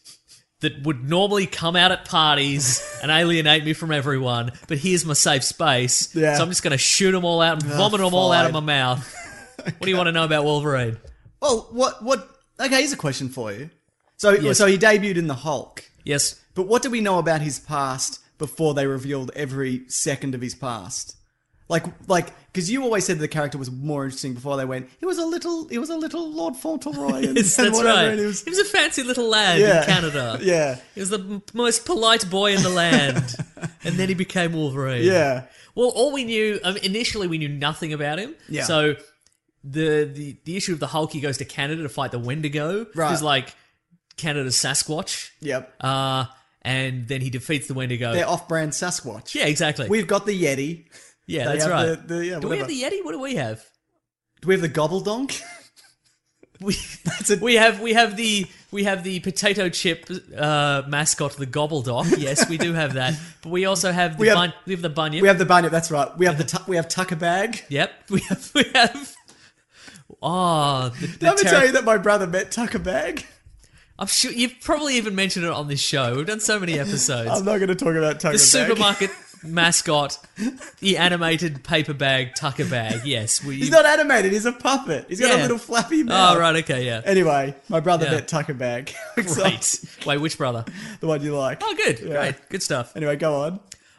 that would normally come out at parties and alienate me from everyone. But here's my safe space. Yeah. So I'm just gonna shoot them all out and Oh, vomit them all out of my fine. mouth. What do you want to know about Wolverine? Well, what, what, okay, here's a question for you. So, Yes. so he debuted in the Hulk. Yes. But what do we know about his past before they revealed every second of his past? Like, like, because you always said the character was more interesting before they went. He was a little, he was a little Lord Fauntleroy, and, Yes, and that's whatever, right. and He he was, was, a fancy little lad Yeah. in Canada. Yeah. He was the m- most polite boy in the land. And then he became Wolverine. Yeah. Well, all we knew, um, initially we knew nothing about him. Yeah. So the, the, the issue of the Hulk, he goes to Canada to fight the Wendigo. Right. Who's like Canada's Sasquatch. Yep. Uh, and then he defeats the Wendigo. They're off-brand Sasquatch. Yeah, exactly. We've got the Yeti. yeah, they that's have right. the- the- yeah, do we have whatever. the Yeti? What do we have? Do we have the Gobbledonk? We, we have we have the we have the potato chip uh, mascot, the Gobbledoc. Yes, we do have that. But we also have the We have- bun- we have the bunyip. We have the Bunyip, that's right. We have the tu- we have Tucker Bag. Yep, we have we have. Oh, the, the Did I ever terri- tell you that my brother met Tucker Bag? I'm sure you've probably even mentioned it on this show. We've done so many episodes. I'm not going to talk about Tucker the Bag. supermarket mascot, the animated paper bag Tucker Bag. Yes, we. He's not animated, he's a puppet. He's got a Yeah. little flappy mouth. Oh right, okay, yeah. Anyway, my brother Yeah. met Tucker Bag. Great. Wait, which brother? The one you like. Oh, good, Yeah. great, good stuff. Anyway, go on.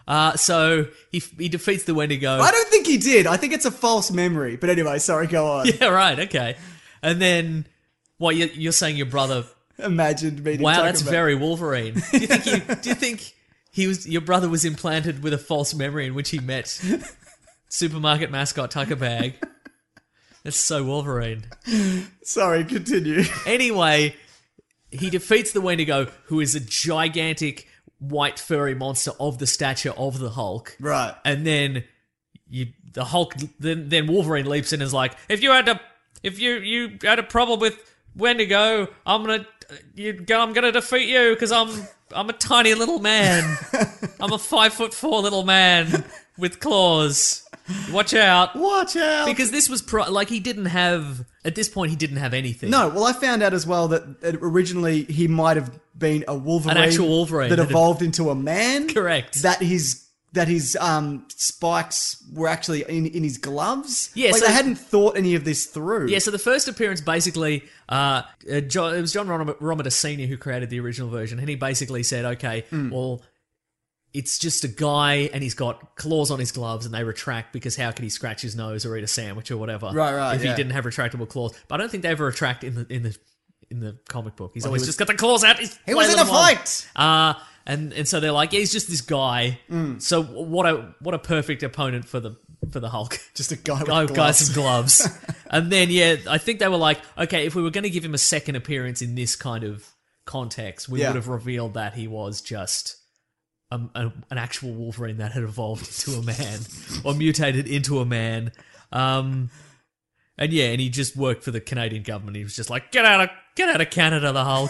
Uh, so he he defeats the Wendigo. I don't think he did. I think it's a false memory. But anyway, sorry, go on. Yeah, right, okay. And then, what, you're, you're saying your brother... Imagined meeting Wow, Tucker that's Bag. very Wolverine. Do you think he, do you think he was your brother was implanted with a false memory in which he met supermarket mascot Tucker Bag? That's so Wolverine. Sorry, continue. Anyway, he defeats the Wendigo, who is a gigantic white furry monster of the stature of the Hulk. Right. And then you, the Hulk, then, then Wolverine leaps in and is like, if you had a, if you, you had a problem with Wendigo, I'm gonna, you go, I'm gonna defeat you because I'm, I'm a tiny little man. I'm a five foot four little man with claws. Watch out. Watch out. Because this was, pro- like, he didn't have, at this point, he didn't have anything. No, well, I found out as well that that originally he might have been a Wolverine. An actual Wolverine. That that had- evolved into a man. Correct. That his that his um spikes were actually in, in his gloves. Yeah, like so- they hadn't thought any of this through. Yeah, so the first appearance, basically, uh, uh, John, it was John Rom- Romita Senior who created the original version, and he basically said, okay, Mm. well, it's just a guy, and he's got claws on his gloves, and they retract, because how could he scratch his nose or eat a sandwich or whatever? Right, right, If yeah. he didn't have retractable claws. But I don't think they ever retract in the in the in the comic book. He's Well, he always was- just got the claws out. He's He was in a flailing along. fight! Uh, and and so they're like, yeah, he's just this guy. Mm. So what a what a perfect opponent for the for the Hulk. Just a guy with guy, gloves. Guys in gloves. And then, yeah, I think they were like, okay, if we were going to give him a second appearance in this kind of context, we Yeah. would have revealed that he was just a, a, an actual Wolverine that had evolved into a man or mutated into a man. Um, and yeah, and he just worked for the Canadian government. He was just like, get out of get out of Canada, the Hulk.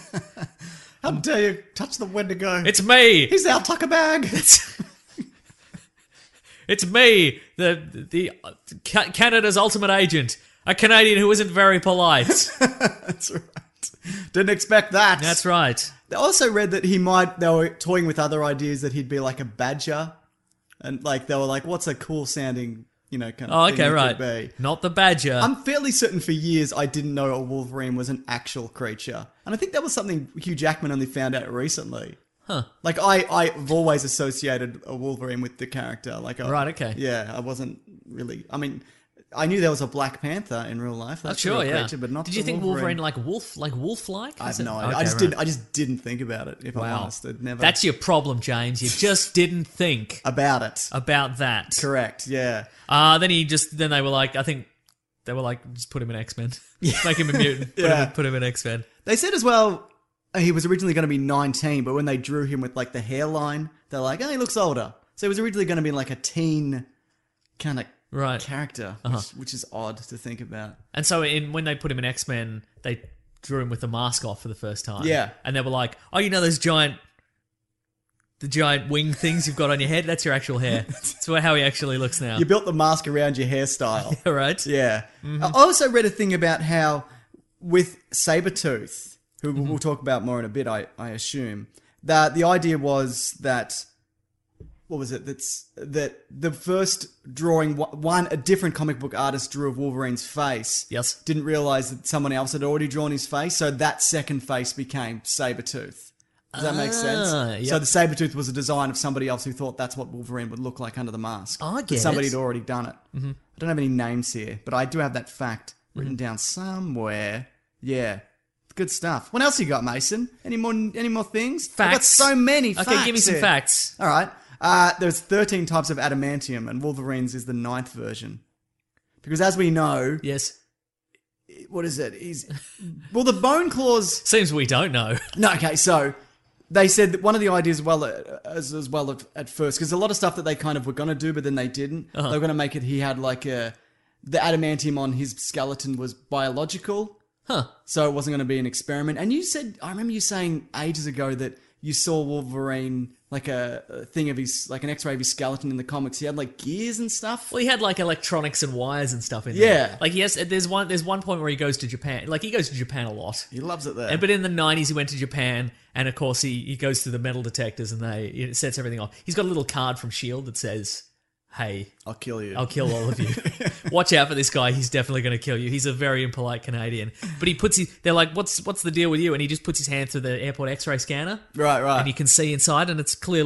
How dare you touch the Wendigo? It's me. He's our Tucker Bag. It's, it's me, the the uh, Ca- Canada's ultimate agent, a Canadian who isn't very polite. That's right. Didn't expect that. That's right. I also read that he might, they were toying with other ideas that he'd be like a badger. And like, they were like, what's a cool sounding, you know, kind of Oh, thing okay, he right. could be. Not the badger. I'm fairly certain for years I didn't know a Wolverine was an actual creature. And I think that was something Hugh Jackman only found out recently. Huh. Like, I, I've always associated a Wolverine with the character. Like, I, Right, okay. Yeah, I wasn't really, I mean, I knew there was a Black Panther in real life. Oh, That's a sure, real yeah. creature, but not Did the you think Wolverine. Wolverine like wolf, like wolf-like? I have Is it- no idea. Okay, I just right. didn't. I just didn't think about it. If I'm Wow. honest, it never. That's your problem, James. You just didn't think about it. about that. Correct. Yeah. Uh, then he just, then they were like, I think they were like, just put him in X-Men. Make him a mutant. Put, Yeah. him, put him in X-Men. They said as well uh, he was originally going to be nineteen, but when they drew him with like the hairline, they're like, oh, he looks older. So he was originally going to be like a teen kind of Right. character, Uh-huh. which, which is odd to think about. And so in when they put him in X-Men, they drew him with the mask off for the first time. Yeah. And they were like, oh, you know those giant, the giant wing things you've got on your head? That's your actual hair. That's how he actually looks now. You built the mask around your hairstyle. right? Yeah. Mhm. I also read a thing about how with Sabretooth, who Mm-hmm. we'll talk about more in a bit, I, I assume, that the idea was that, what was it? That's that the first drawing, one, a different comic book artist drew of Wolverine's face. Yes. Didn't realize that someone else had already drawn his face, so that second face became Sabretooth. Does that make sense? Ah, yep. So the Sabretooth was a design of somebody else who thought that's what Wolverine would look like under the mask. Oh, I But get somebody it. had already done it. Mhm. I don't have any names here, but I do have that fact written Mm-hmm. down somewhere. Yeah. Good stuff. What else you got, Mason? Any more any more things? I've got Facts. so many Okay, facts give me some here. facts. All right. Uh, there's thirteen types of adamantium, and Wolverine's is the ninth version. Because as we know... Yes. What is it? He's... Well, the bone claws... Seems we don't know. No, okay, so... They said that one of the ideas, well, uh, as, as well at, at first, because a lot of stuff that they kind of were going to do, but then they didn't. Uh-huh. They were going to make it, he had like a... The adamantium on his skeleton was biological. Huh. So it wasn't going to be an experiment. And you said, I remember you saying ages ago that you saw Wolverine, like a, a thing of his, like an x-ray of his skeleton in the comics. He had like gears and stuff. Well, he had like electronics and wires and stuff in Yeah. there. Like, yes, there's one there's one point where he goes to Japan. Like, he goes to Japan a lot. He loves it there. And, but in the nineties, he went to Japan, and of course, he, he goes through the metal detectors, and they it sets everything off. He's got a little card from S H I E L D that says, hey, I'll kill you. I'll kill all of you. Watch out for this guy. He's definitely going to kill you. He's a very impolite Canadian. But he puts his... They're like, what's what's the deal with you? And he just puts his hand through the airport x-ray scanner. Right, right. And you can see inside, and it's clearly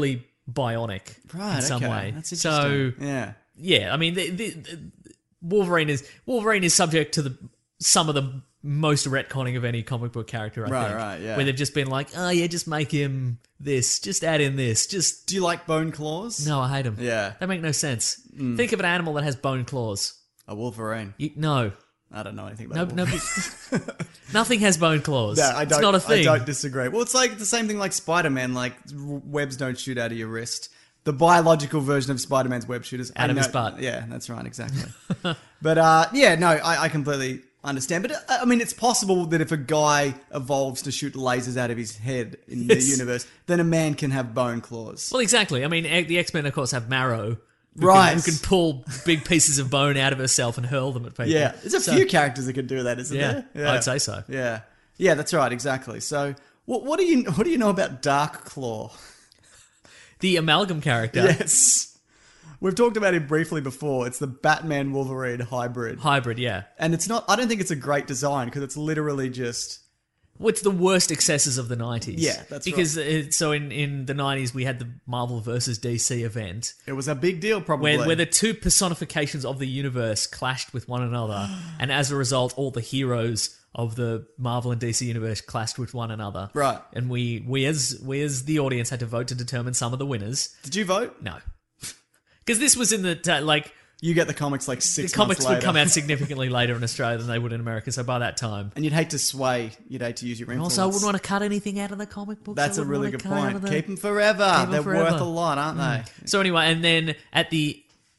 bionic Right, in some okay. way. That's so interesting. Yeah. yeah, I mean, the, the, the Wolverine is Wolverine is subject to the some of the most retconning of any comic book character. I Right, think, right, yeah. where they've just been like, oh yeah, just make him this, just add in this, just. Do you like bone claws? No, I hate them. Yeah. They make no sense. Mm. Think of an animal that has bone claws. A wolverine. You, no. I don't know anything No, about no, wolverine. nothing has bone claws. No, I don't, it's not a thing. I don't disagree. Well, it's like the same thing like Spider-Man, like webs don't shoot out of your wrist. The biological version of Spider-Man's web shooters. Out I of know- his butt. Yeah, that's right, exactly. But uh, yeah, no, I, I completely understand. But uh, I mean, it's possible that if a guy evolves to shoot lasers out of his head in Yes. the universe, then a man can have bone claws. Well, exactly. I mean, e- the X-Men, of course, have Marrow. Who Right. Can, who can pull big pieces of bone out of herself and hurl them at people. Yeah, there's a So- few characters that can do that, isn't Yeah, there? I'd say so. Yeah, yeah, that's right, exactly. So, what, what do you what do you know about Dark Claw? The amalgam character. Yes, we've talked about him briefly before. It's the Batman Wolverine hybrid. Hybrid, yeah. And it's not. I don't think it's a great design because it's literally just. Well, it's the worst excesses of the nineties. Yeah, that's because it, so in, in the nineties we had the Marvel versus D C event. It was a big deal, probably. Where, where the two personifications of the universe clashed with one another, and as a result, all the heroes of the Marvel and D C universe clashed with one another. Right. And we we as we as the audience had to vote to determine some of the winners. Did you vote? No, because this was in the t- like. You get the comics like six The comics months would later. come out significantly later in Australia than they would in America. So by that time, And you'd hate to sway. You'd hate to use your and influence. also I wouldn't want to cut anything out of the comic books. That's I a wouldn't really want good to cut out point. of the- Keep them forever. Keep 'em They're forever. worth a lot, aren't Mm. they? So anyway, and then at the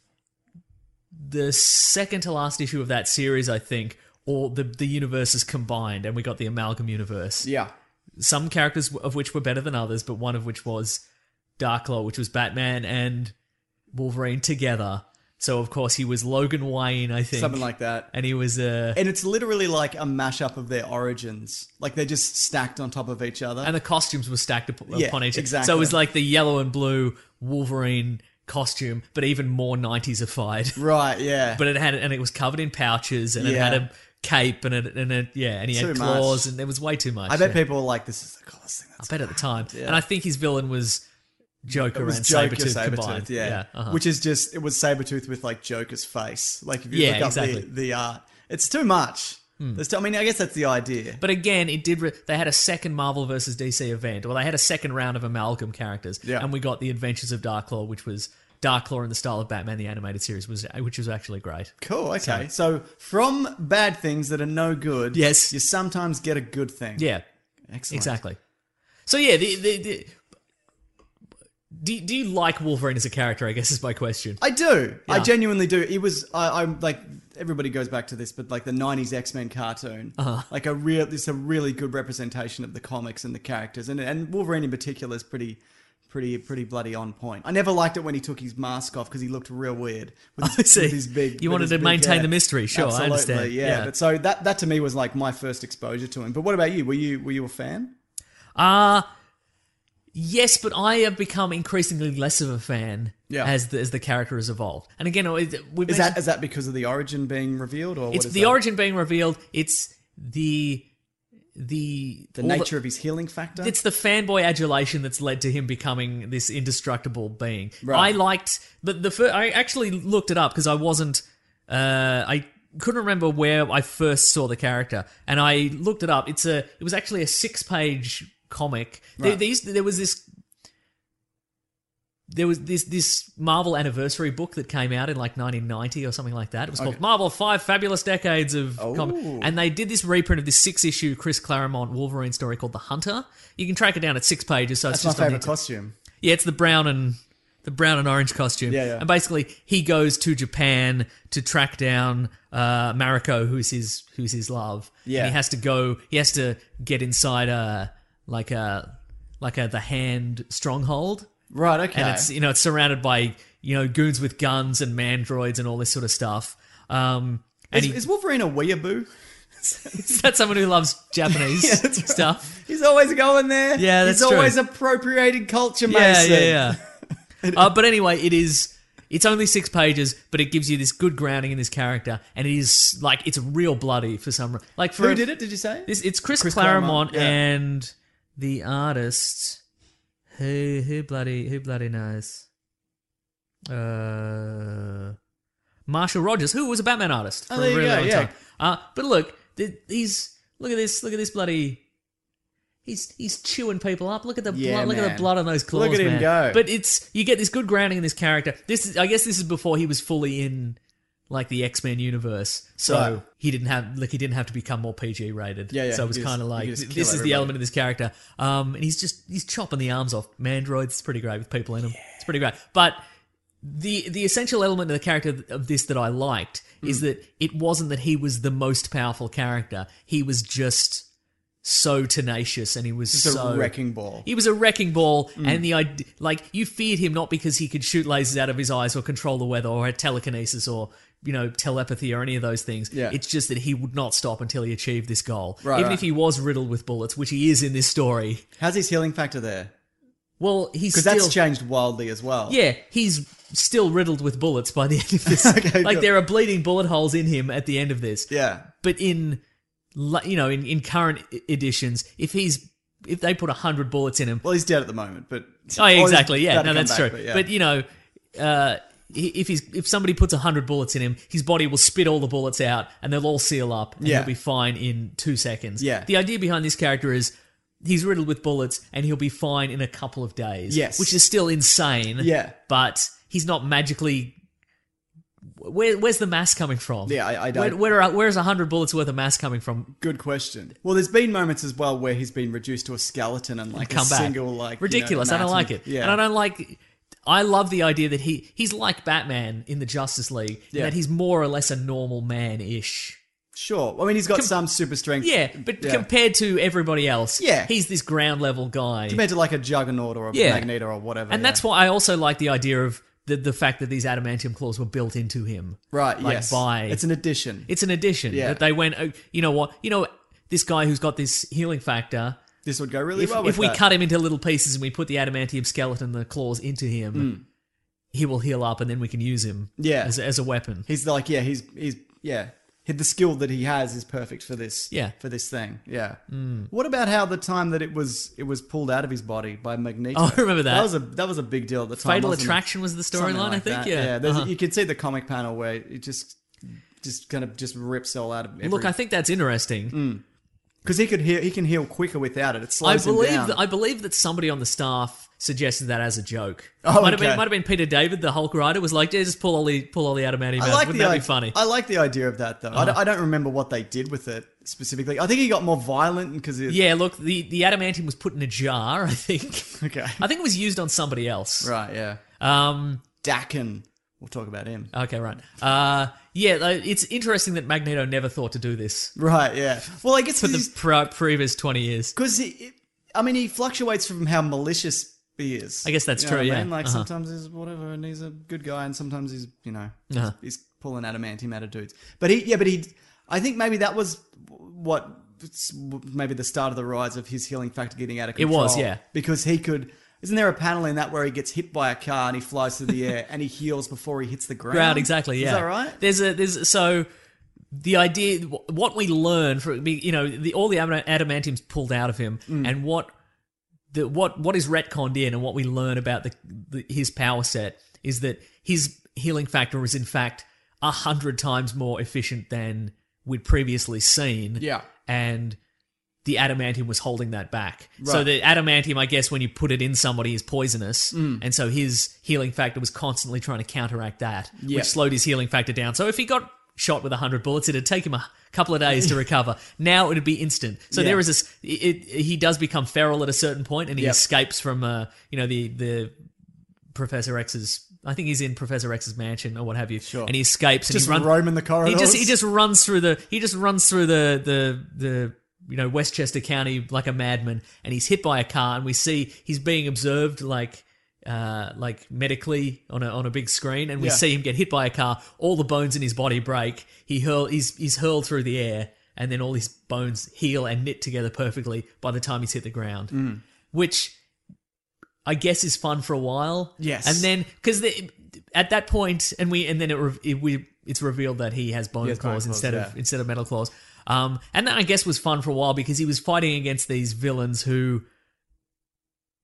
the second to last issue of that series, I think, all the the universes combined, and we got the amalgam universe. Yeah. Some characters of which were better than others, but one of which was Darklaw, which was Batman and Wolverine together. So of course he was Logan Wayne, I think, Something like that. and he was uh, And it's literally like a mashup of their origins. Like they're just stacked on top of each other. and the costumes were stacked up, Yeah, upon each other. exactly. So it was like the yellow and blue Wolverine costume, but even more nineties-ified. Right, yeah. But it had, and it was covered in pouches, and it Yeah. had a cape, and it, and it, yeah, and he had Too claws, much. and there was way too much. I bet yeah. people were like, this is the coolest thing. I bet at the time, Yeah. and I think his villain was Joker It was and Joker, Sabretooth Sabretooth, combined. yeah. uh-huh. Which is just, it was Sabretooth with like Joker's face. Like if you Yeah, look up exactly. the, the art, it's too much. Hmm. There's too- I mean, I guess that's the idea. But again, it did. Re- they had a second Marvel versus D C event, or they had a second round of amalgam characters, Yeah. and we got the Adventures of Darklaw, which was Darklaw in the style of Batman the animated series, was which was actually great. Cool, okay. So, from bad things that are no good, Yes. you sometimes get a good thing. Yeah, Excellent. exactly. So yeah, the, the, the, do do you like Wolverine as a character? I guess is my question. I do. I Yeah. genuinely do. It was, I, I'm like, everybody goes back to this, but like the nineties X-Men cartoon, Uh-huh. like a real, it's a really good representation of the comics and the characters. And, and Wolverine in particular is pretty, pretty, pretty bloody on point. I never liked it when he took his mask off because he looked real weird. With his, I see. With his big, You with wanted his to big maintain hair. the mystery. Sure, I Absolutely, understand. Yeah. Yeah. But so that, that to me was like my first exposure to him. But what about you? Were you, were you a fan? Uh yes, but I have become increasingly less of a fan Yeah. as the as the character has evolved. And again, it- we've Is mentioned- that, is that because of the origin being revealed, or what it's is the that? origin being revealed. It's the the the all nature of his healing factor? It's the fanboy adulation that's led to him becoming this indestructible being. Right. I liked, but the fir- I actually looked it up because I wasn't. Uh, I couldn't remember where I first saw the character, and I looked it up. It's a. It was actually a six-page comic. There, Right. these, there was this. There was this this Marvel anniversary book that came out in like nineteen ninety or something like that. It was called Okay. Marvel Five Fabulous Decades of Oh. Comic, and they did this reprint of this six issue Chris Claremont Wolverine story called The Hunter. You can track it down at six pages, so it's That's my just on favorite the- costume. Yeah, it's the brown and the brown and orange costume. Yeah, yeah. And basically, he goes to Japan to track down uh, Mariko, who's his who's his love. Yeah. and he has to go. He has to get inside a like a like a the hand stronghold. Right, okay. And it's you know it's surrounded by you know goons with guns and mandroids and all this sort of stuff. Um, and Is, he, is Wolverine a weeaboo? is that someone who loves Japanese Yeah, that's right. stuff? He's always going there. Yeah, that's He's true. always appropriating culture, Yeah, Mason. yeah, yeah. uh, but anyway, it is. It's only six pages, but it gives you this good grounding in this character, and it is like it's real bloody for some. Like for Who a- did it? Did you say? This, it's Chris, Chris Claremont, Claremont, yeah. and the artist Who who bloody who bloody knows? Uh, Marshall Rogers, who was a Batman artist for Oh, there a you really go, long yeah. time. Uh, but look, th- he's look at this, look at this bloody. He's he's chewing people up. Look at the Yeah, blood. Look at man. the blood on those claws. Look at him man. go. But it's you get this good grounding in this character. This is, I guess, this is before he was fully in like the X-Men universe, so Right. he didn't have like he didn't have to become more P G rated. Yeah, yeah, So it was you just- kind of like you just this kill is the everybody. element of this character. Um, and he's just he's chopping the arms off mandroids. It's pretty great with people in them. It's pretty great. But the the essential element of the character of this that I liked is Hmm. that it wasn't that he was the most powerful character. He was just so tenacious, and he was Just a so wrecking ball. He was a wrecking ball, Mm. and the idea, like you feared him not because he could shoot lasers out of his eyes or control the weather or had telekinesis or you know telepathy or any of those things. Yeah. It's just that he would not stop until he achieved this goal, Right, even right. if he was riddled with bullets, which he is in this story. How's his healing factor there? Well, he's Because still that's changed wildly as well. yeah, he's still riddled with bullets by the end of this. Okay, like good. there are bleeding bullet holes in him at the end of this. Yeah. But in li- you know in, in current e- editions, if he's if they put a hundred bullets in him, Well, he's dead at the moment, but oh yeah, exactly, yeah, about to no, come that's back, true. But, yeah. But you know, uh, he- if he's if somebody puts a hundred bullets in him, his body will spit all the bullets out, and they'll all seal up, and Yeah. he'll be fine in two seconds. Yeah. The idea behind this character is he's riddled with bullets, and he'll be fine in a couple of days. Yes. which is still insane. Yeah. but he's not magically. Where, where's the mass coming from? Yeah, I- I don't- Where, where are, where's a hundred bullets worth of mass coming from? Good question. Well, there's been moments as well where he's been reduced to a skeleton and like Come a back. single like you know, ridiculous. I don't like it. anatomy. Yeah. And I don't like. I love the idea that he he's like Batman in the Justice League. in Yeah. That he's more or less a normal man-ish. Sure. I mean, he's got Com- some super strength. Yeah, but Yeah. compared to everybody else, Yeah. he's this ground level guy. compared to like a Juggernaut or a Yeah. Magneto or whatever. and yeah. that's why I also like the idea of the the fact that these adamantium claws were built into him. right. like yes, by it's an addition. it's an addition Yeah. that they went. Oh, you know what? You know this guy who's got this healing factor. This would go really If, well with if we that. cut him into little pieces and we put the adamantium skeleton, the claws into him, he will heal up, and then we can use him. Mm. Yeah. as, as a weapon. He's like, yeah, he's he's yeah. He- The skill that he has is perfect for this. Yeah. for this thing. Yeah. What about how the time that it was it was pulled out of his body by Magneto? Oh, I remember that. That was a that was a big deal at the time. Fatal wasn't it? Attraction was the Something storyline, I like think. that. Yeah, yeah. There's, Uh-huh. You can see the comic panel where it just just kind of just rips all out of. Every, Look, I think that's interesting. because he could heal, he can heal quicker without it. It I slows him believe down. that I believe that somebody on the staff suggested that as a joke. Oh, might have okay. been might have been Peter David, the Hulk writer, was like, yeah, just pull all the pull all the adamantium I out. like Wouldn't the that i- be funny? I like the idea of that though. I, don't, I don't remember what they did with it specifically. I think he got more violent because it. Yeah, look, the, the adamantium was put in a jar, I think. Okay. I think it was used on somebody else. Right. Yeah. Um. Dakin. We'll talk about him. Okay. Right. Uh. Yeah. uh, It's interesting that Magneto never thought to do this Right. Yeah. Well, I guess for the because pre- previous twenty years. he, I mean, he fluctuates from how malicious he is. I guess that's You true, know what I yeah. mean? Like Uh-huh. sometimes he's whatever, and he's a good guy, and sometimes he's you know he's, Uh-huh. he's pulling adamantium out of dudes. But he, yeah, but he, I think maybe that was what maybe the start of the rise of his healing factor getting out of It control. was, yeah. because he could. Isn't there a panel in that where he gets hit by a car and he flies through the air and he heals before he hits the ground? Ground, exactly. Yeah. Is that right? There's a there's so the idea what we learn from you know the all the adamantium's pulled out of him Mm. and what the what what is retconned in and what we learn about the, the his power set is that his healing factor is in fact a hundred times more efficient than we'd previously seen. Yeah. And the adamantium was holding that back. So Right. the adamantium, I guess, when you put it in somebody, is poisonous, Mm. and so his healing factor was constantly trying to counteract that, Yeah. which slowed his healing factor down. So if he got shot with a hundred bullets, it'd take him a couple of days to recover. Now it'd be instant. So Yeah. there is this. It, it, he does become feral at a certain point, and he Yep. escapes from, uh, you know, the the Professor X's. I think he's in Professor X's mansion or what have you. Sure. And he escapes and Just he runs. roaming the He corridors. just he just runs through the he just runs through the the the you know Westchester County like a madman, and he's hit by a car, and we see he's being observed like uh like medically on a on a big screen, and we Yeah. see him get hit by a car. All the bones in his body break. He hurl he's he's hurled through the air, and then all his bones heal and knit together perfectly by the time he's hit the ground, Mm. which I guess is fun for a while. Yes. and then because at that point, and we and then it, re- it we it's revealed that he has bone He has bone claws claws, instead of yeah. instead of metal claws. Um, and that I guess was fun for a while because he was fighting against these villains who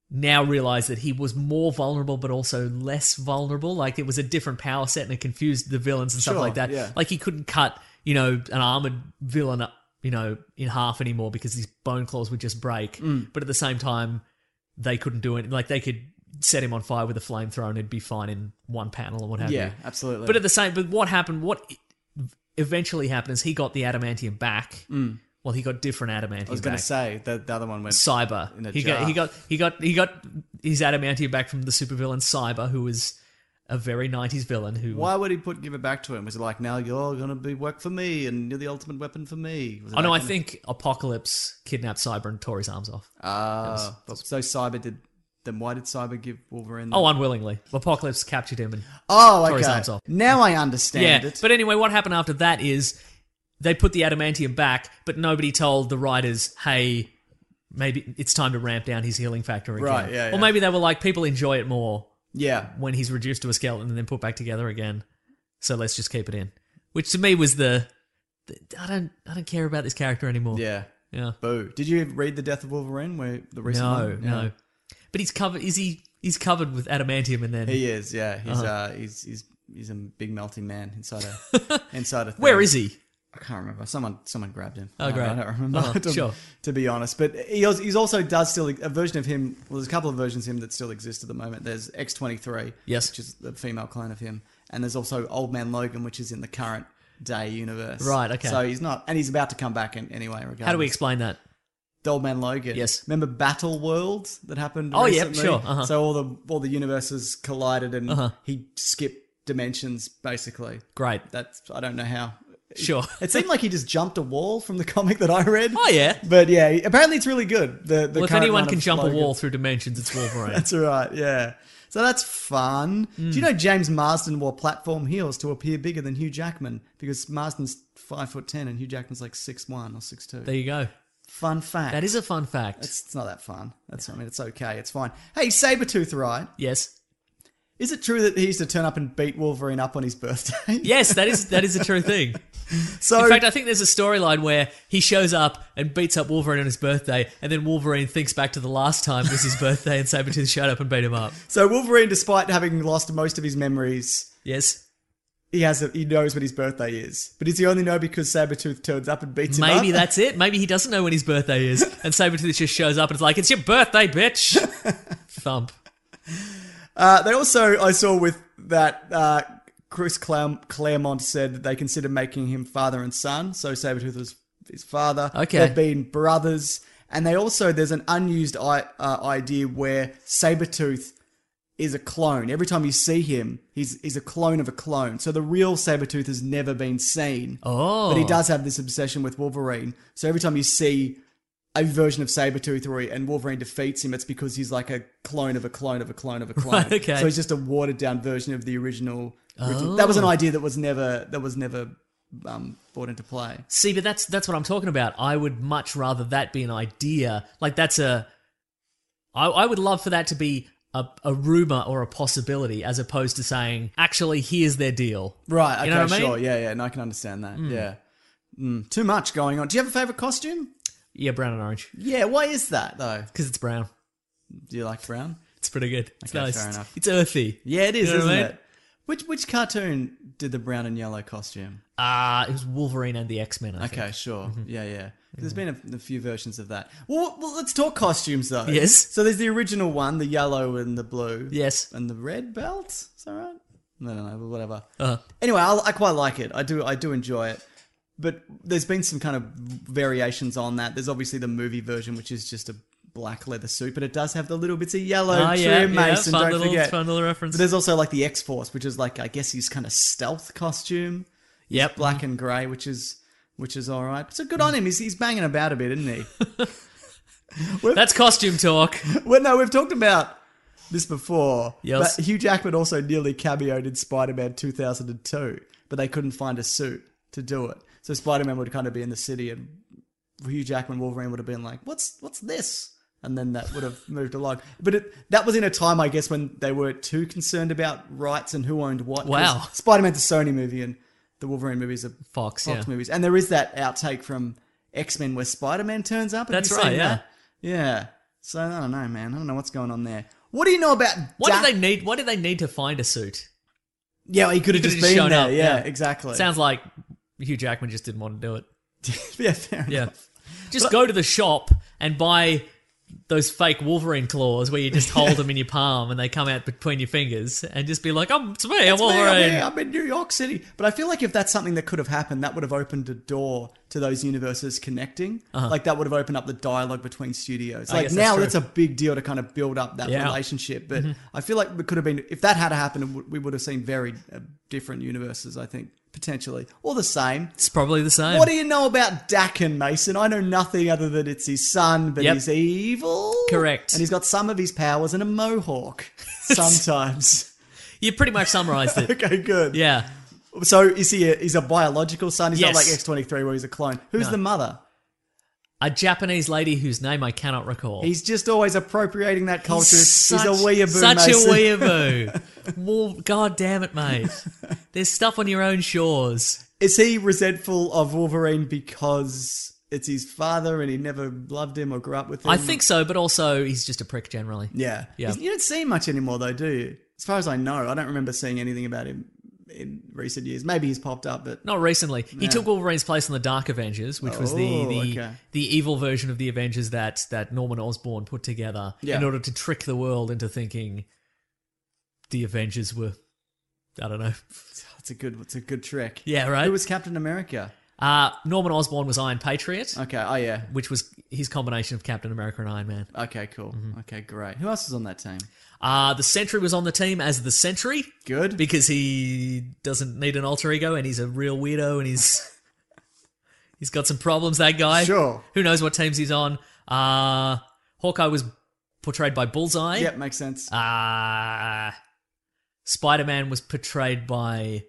now realized that he was more vulnerable but also less vulnerable. Like, it was a different power set and it confused the villains and stuff Sure, like that. yeah. Like, he couldn't cut, you know, an armored villain up, you know, in half anymore because his bone claws would just break. Mm. But at the same time, they couldn't do it. Like, they could set him on fire with a flamethrower and it'd be fine in one panel or what have you. Yeah, absolutely. But at the same, but what happened, what eventually happened is he got the adamantium back. Mm. Well, he got different adamantium I was going back. to say, the, the other one went... Cyber. In a he jar. got he got he got he got his adamantium back from the supervillain Cyber, who was a very nineties villain. Who Why would he put give it back to him? Was it like, now you're going to be work for me and you're the ultimate weapon for me? Was it Oh no, that I kind of- think Apocalypse kidnapped Cyber and tore his arms off. Ah, so Cyber did... Then why did Cyber give Wolverine... Oh, unwillingly. Apocalypse captured him and Oh, tore his okay. arms off. Now I understand Yeah, it. but anyway, what happened after that is they put the adamantium back, but nobody told the writers, hey, maybe it's time to ramp down his healing factor again. Right, yeah, Or yeah. maybe they were like, people enjoy it more Yeah. when he's reduced to a skeleton and then put back together again. So let's just keep it in. Which to me was the, the I don't I don't care about this character anymore. Yeah. Yeah. Boo. Did you read The Death of Wolverine? Where the recent No, one? Yeah. no. But he's covered is he he's covered with adamantium and then He is, yeah. He's Uh-huh. uh he's he's he's a big melting man inside a inside a thing. Where is he? I can't remember. Someone someone grabbed him. Oh, I- great. I don't remember. Uh-huh, to, sure. to be honest. But he also, he's also does still a version of him. Well, there's a couple of versions of him that still exist at the moment. There's X twenty-three, Yes. which is the female clone of him, and there's also Old Man Logan, which is in the current day universe. Right, okay. So he's not, and he's about to come back in, anyway. Regardless. How do we explain that? The Old Man Logan. Yes. Remember Battle World that happened? Oh, yeah, recently? sure, uh-huh. So all the all the universes collided, and Uh-huh. he skipped dimensions basically. Great. That's I don't know how. Sure. It seemed like he just jumped a wall from the comic that I read. Oh, yeah. But yeah, apparently it's really good. The, the Well, if current anyone run can of jump Logan. a wall through dimensions, it's Wolverine. That's right, yeah. So that's fun. Hmm. Do you know James Marsden wore platform heels to appear bigger than Hugh Jackman? Because Marsden's five foot ten and Hugh Jackman's like six one or six two. There you go. Fun fact. That is a fun fact. It's, it's not that fun. That's I mean, it's okay. It's fine. Hey, Sabretooth, right? Yes. Is it true that he used to turn up and beat Wolverine up on his birthday? Yes, that is that is a true thing. So, in fact, I think there's a storyline where he shows up and beats up Wolverine on his birthday, and then Wolverine thinks back to the last time it was his birthday, and Sabretooth showed up and beat him up. so Wolverine, despite having lost most of his memories, Yes. he has a, he knows when his birthday is. But does he only know because Sabretooth turns up and beats him up? Maybe that's it. Maybe he doesn't know when his birthday is, and Sabretooth just shows up and it's like, it's your birthday, bitch! Thump. Uh, they also, I saw with that, uh, Chris Clare- Claremont said that they considered making him father and son. So Sabretooth was his father. Okay. They've been brothers. And they also, there's an unused I- uh, idea where Sabretooth is a clone. Every time you see him, he's, he's a clone of a clone. So the real Sabretooth has never been seen. Oh. But he does have this obsession with Wolverine. So every time you see a version of Sabretooth or he, and Wolverine defeats him, it's because he's like a clone of a clone of a clone of a clone. Right, okay. So he's just a watered down version of the original. original. Oh. That was an idea that was never that was never um, brought into play. See, but that's that's what I'm talking about. I would much rather that be an idea. Like, that's a... I, I would love for that to be a, a rumor or a possibility, as opposed to saying, actually, here's their deal. Right, okay, You know what I mean? sure. Yeah, yeah, and I can understand that. Mm. Yeah. Mm, too much going on. Do you have a favourite costume? Yeah, brown and orange. Yeah, why is that, though? Because it's brown. Do you like brown? It's pretty good. It's Okay, nice. fair enough. It's earthy. Yeah, it is, You know what isn't I mean? it? Which which cartoon did the brown and yellow costume? Ah, uh, it was Wolverine and the X-Men, I think. Okay, sure. Yeah, yeah. There's been a, a few versions of that. Well, well, let's talk costumes, though. Yes. So there's the original one, the yellow and the blue. Yes. And the red belt? Is that right? I don't know, but whatever. Uh-huh. Anyway, I, I quite like it. I do I do enjoy it. But there's been some kind of variations on that. There's obviously the movie version, which is just a black leather suit, but it does have the little bits of yellow Ah, yeah, trim, yeah, Mason, fun don't little- forget. fun little reference. But there's also like the X-Force, which is like, I guess his kind of stealth costume. He's Yep. black and grey, which is which is all right. So good on him. He's, he's banging about a bit, isn't he? That's costume talk. Well, no, we've talked about this before. Yes. But Hugh Jackman also nearly cameoed in Spider-Man two thousand two, but they couldn't find a suit to do it. So Spider-Man would kind of be in the city, and Hugh Jackman, Wolverine would have been like, "What's what's this?" And then that would have moved along. But it, that was in a time, I guess, when they weren't too concerned about rights and who owned what. 'Cause Wow. Spider-Man's a Sony movie, and the Wolverine movies are Fox, Fox yeah. movies. And there is that outtake from X-Men where Spider-Man turns up. Have That's you right, seen yeah. that? Yeah. So I don't know, man. I don't know what's going on there. What do you know about? Why Da- did they need? Why did they need to find a suit? Yeah, well, he could have He just could've been shown there. up, Yeah, yeah. exactly. Sounds like Hugh Jackman just didn't want to do it. yeah, fair Yeah. enough. Just But- go to the shop and buy those fake Wolverine claws where you just hold them in your palm and they come out between your fingers and just be like, "I'm it's me, I'm It's me, I'm Wolverine." here, I'm in New York City. But I feel like if that's something that could have happened, that would have opened a door to those universes connecting. Uh-huh. Like that would have opened up the dialogue between studios. I Like guess now that's that's, true. a big deal to kind of build up that Yeah. relationship. But Mhm. I feel like it could have been, if that had happened, it would- we would have seen very uh, different universes, I think, potentially. Or the same. It's probably the same. What do you know about Dakin, Mason? I know nothing other than it's his son, but Yep. he's evil. Correct. And he's got some of his powers and a mohawk sometimes. You pretty much summarized it. Okay, good. Yeah. So is he a, he's a biological son? He's Yes. not like X twenty-three where he's a clone. Who's No. the mother? A Japanese lady whose name I cannot recall. He's just always appropriating that culture. He's, such, a weeaboo, Such Mason. a weeaboo. Well, God damn it, mate. There's stuff on your own shores. Is he resentful of Wolverine because it's his father and he never loved him or grew up with him? I think so, but also he's just a prick generally. Yeah. Yeah. He's- You don't see him much anymore though, do you? As far as I know, I don't remember seeing anything about him in recent years. Maybe he's popped up, but Not recently. He Yeah. took Wolverine's place in the Dark Avengers, which was the Oh, the, okay. the evil version of the Avengers that, that Norman Osborn put together Yeah. in order to trick the world into thinking the Avengers were, I don't know. it's a good it's a good trick. Yeah, right? Who was Captain America? Uh, Norman Osborn was Iron Patriot. Okay, oh yeah. Which was his combination of Captain America and Iron Man. Okay, cool. Mm-hmm. Okay, great. Who else was on that team? Uh, the Sentry was on the team as the Sentry. Good. Because he doesn't need an alter ego and he's a real weirdo and he's he's got some problems, that guy. Sure. Who knows what teams he's on. Uh, Hawkeye was portrayed by Bullseye. Yep, makes sense. Uh, Spider-Man was portrayed by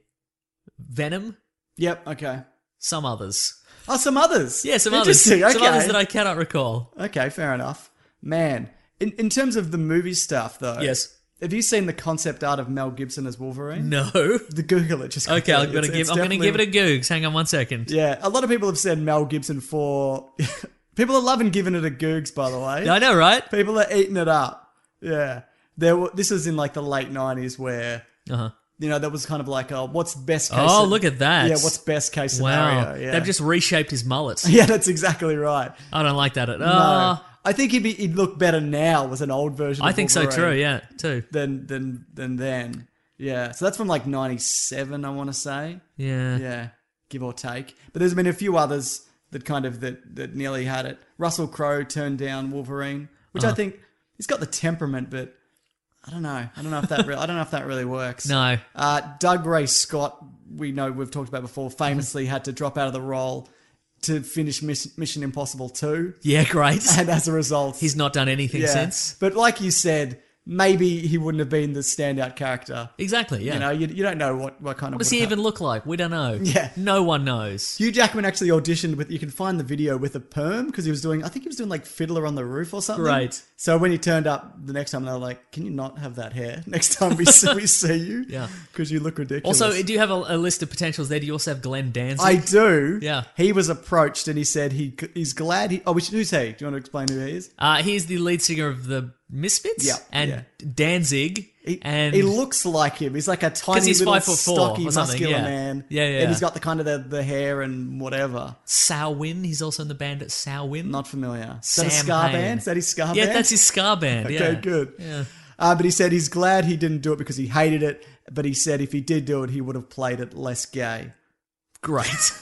Venom. Yep, okay. Some others. Oh, some others. Yeah, some others. Interesting, okay. Some others that I cannot recall. Okay, fair enough. Man, in in terms of the movie stuff, though. Yes. Have you seen the concept art of Mel Gibson as Wolverine? No. The Google it just. Okay, I'm quickly. gonna It's- give. it's I'm gonna definitely- give it a googs. Hang on one second. Yeah, a lot of people have said Mel Gibson for. People are loving giving it a googs, by the way. I know, right? People are eating it up. Yeah, there. Were, this was in like the late nineties where. Uh huh. You know, that was kind of like, uh, what's best case? Oh, look at that. Yeah, what's best case Wow. scenario? Yeah. They've just reshaped his mullet. Yeah, that's exactly right. I don't like that at No. all. I think he'd, be, he'd look better now with an old version I of think so Wolverine too, yeah, too. Than, than, than then. Yeah, so that's from like ninety-seven, I want to say. Yeah. Yeah, give or take. But there's been a few others that kind of, that, that nearly had it. Russell Crowe turned down Wolverine, which I Uh-huh. think, he's got the temperament, but I don't know. I don't know if that. Re- I don't know if that really works. No. Uh, Doug Ray Scott, we know we've talked about before, famously had to drop out of the role to finish Miss- Mission Impossible two. Yeah, great. And as a result, He's not done anything yeah. since. But like you said, maybe he wouldn't have been the standout character. Exactly, yeah. You know, you, you don't know what, what kind What of. does he would even look like? We don't know. Yeah. No one knows. Hugh Jackman actually auditioned with. You can find the video with a perm because he was doing. I think he was doing like Fiddler on the Roof or something. Great. So when he turned up the next time, they were like, "Can you not have that hair next time we see, we see you? Yeah. because you look ridiculous." Also, do you have a, a list of potentials there? Do you also have Glenn Danzig? I do. Yeah. He was approached and he said he he's glad he. Oh, which, who's he? Do you want to explain who he is? Uh, he's the lead singer of the Misfits. Yeah, And yeah. Danzig. He, and he looks like him. He's like a tiny he's little five foot four stocky, or something, muscular yeah. man. Yeah, yeah. And he's got the kind of the, the hair and whatever. Samhain. He's also in the band at Samhain. Not familiar. Is Sam that a ska Hain. band? Is that his ska Yeah, band? that's his ska band. Okay, yeah. good. Yeah. Uh, but he said he's glad he didn't do it because he hated it. But he said if he did do it, he would have played it less gay. Great.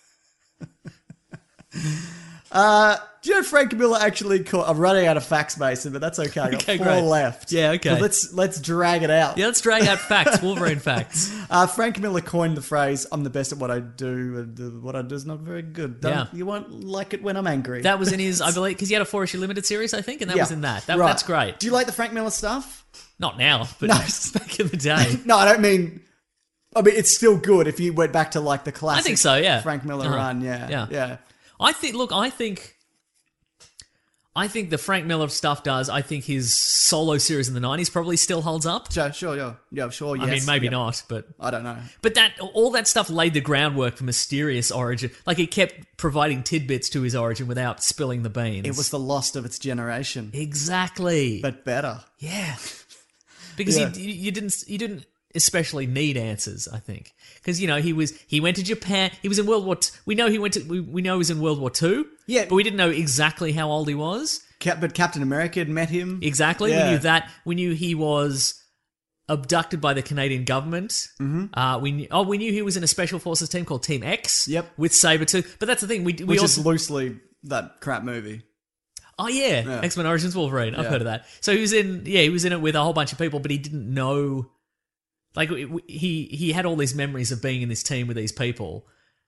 Uh, do you know Frank Miller actually called... I'm running out of facts, Mason, but that's okay. I got Okay, four great. left. Yeah, okay. But let's, let's drag it out. Yeah, let's drag out facts. Wolverine facts. Uh, Frank Miller coined the phrase, I'm the best at what I do, and uh, what I do is not very good. Don't, Yeah. You won't like it when I'm angry. That was in his, I believe, because he had a four issue limited series, I think, and that Yeah. was in that. that Right. That's great. Do you like the Frank Miller stuff? Not now, but No. back in the day. No, I don't mean... I mean, it's still good if you went back to like the classic I think so, yeah. Frank Miller Uh-huh. run, yeah. Yeah. Yeah. I think, look, I think, I think the Frank Miller stuff does. I think his solo series in the nineties probably still holds up. Sure, sure, yeah, yeah, sure. Yes. I mean, maybe yep. not, but I don't know. But that all that stuff laid the groundwork for Mysterious origin. Like, it kept providing tidbits to his origin without spilling the beans. It was the lost of its generation, exactly, but better. Yeah, because Yeah. You, you didn't you didn't especially need answers. I think because you know he was he went to Japan. He was in World War Two. We know he went to. We, we know he was in World War Two. Yeah, but we didn't know exactly how old he was. Cap- but Captain America had met him. Exactly. Yeah. We knew that. We knew he was abducted by the Canadian government. Mm-hmm. Uh, we knew, oh, we knew he was in a special forces team called Team X. Yep. With Sabretooth. But that's the thing. We, we Which also, is loosely that crap movie. Oh yeah, Yeah. X-Men Origins Wolverine. I've Yeah. heard of that. So he was in. Yeah, he was in it with a whole bunch of people, but he didn't know. Like it- he he had all these memories of being in this team with these people,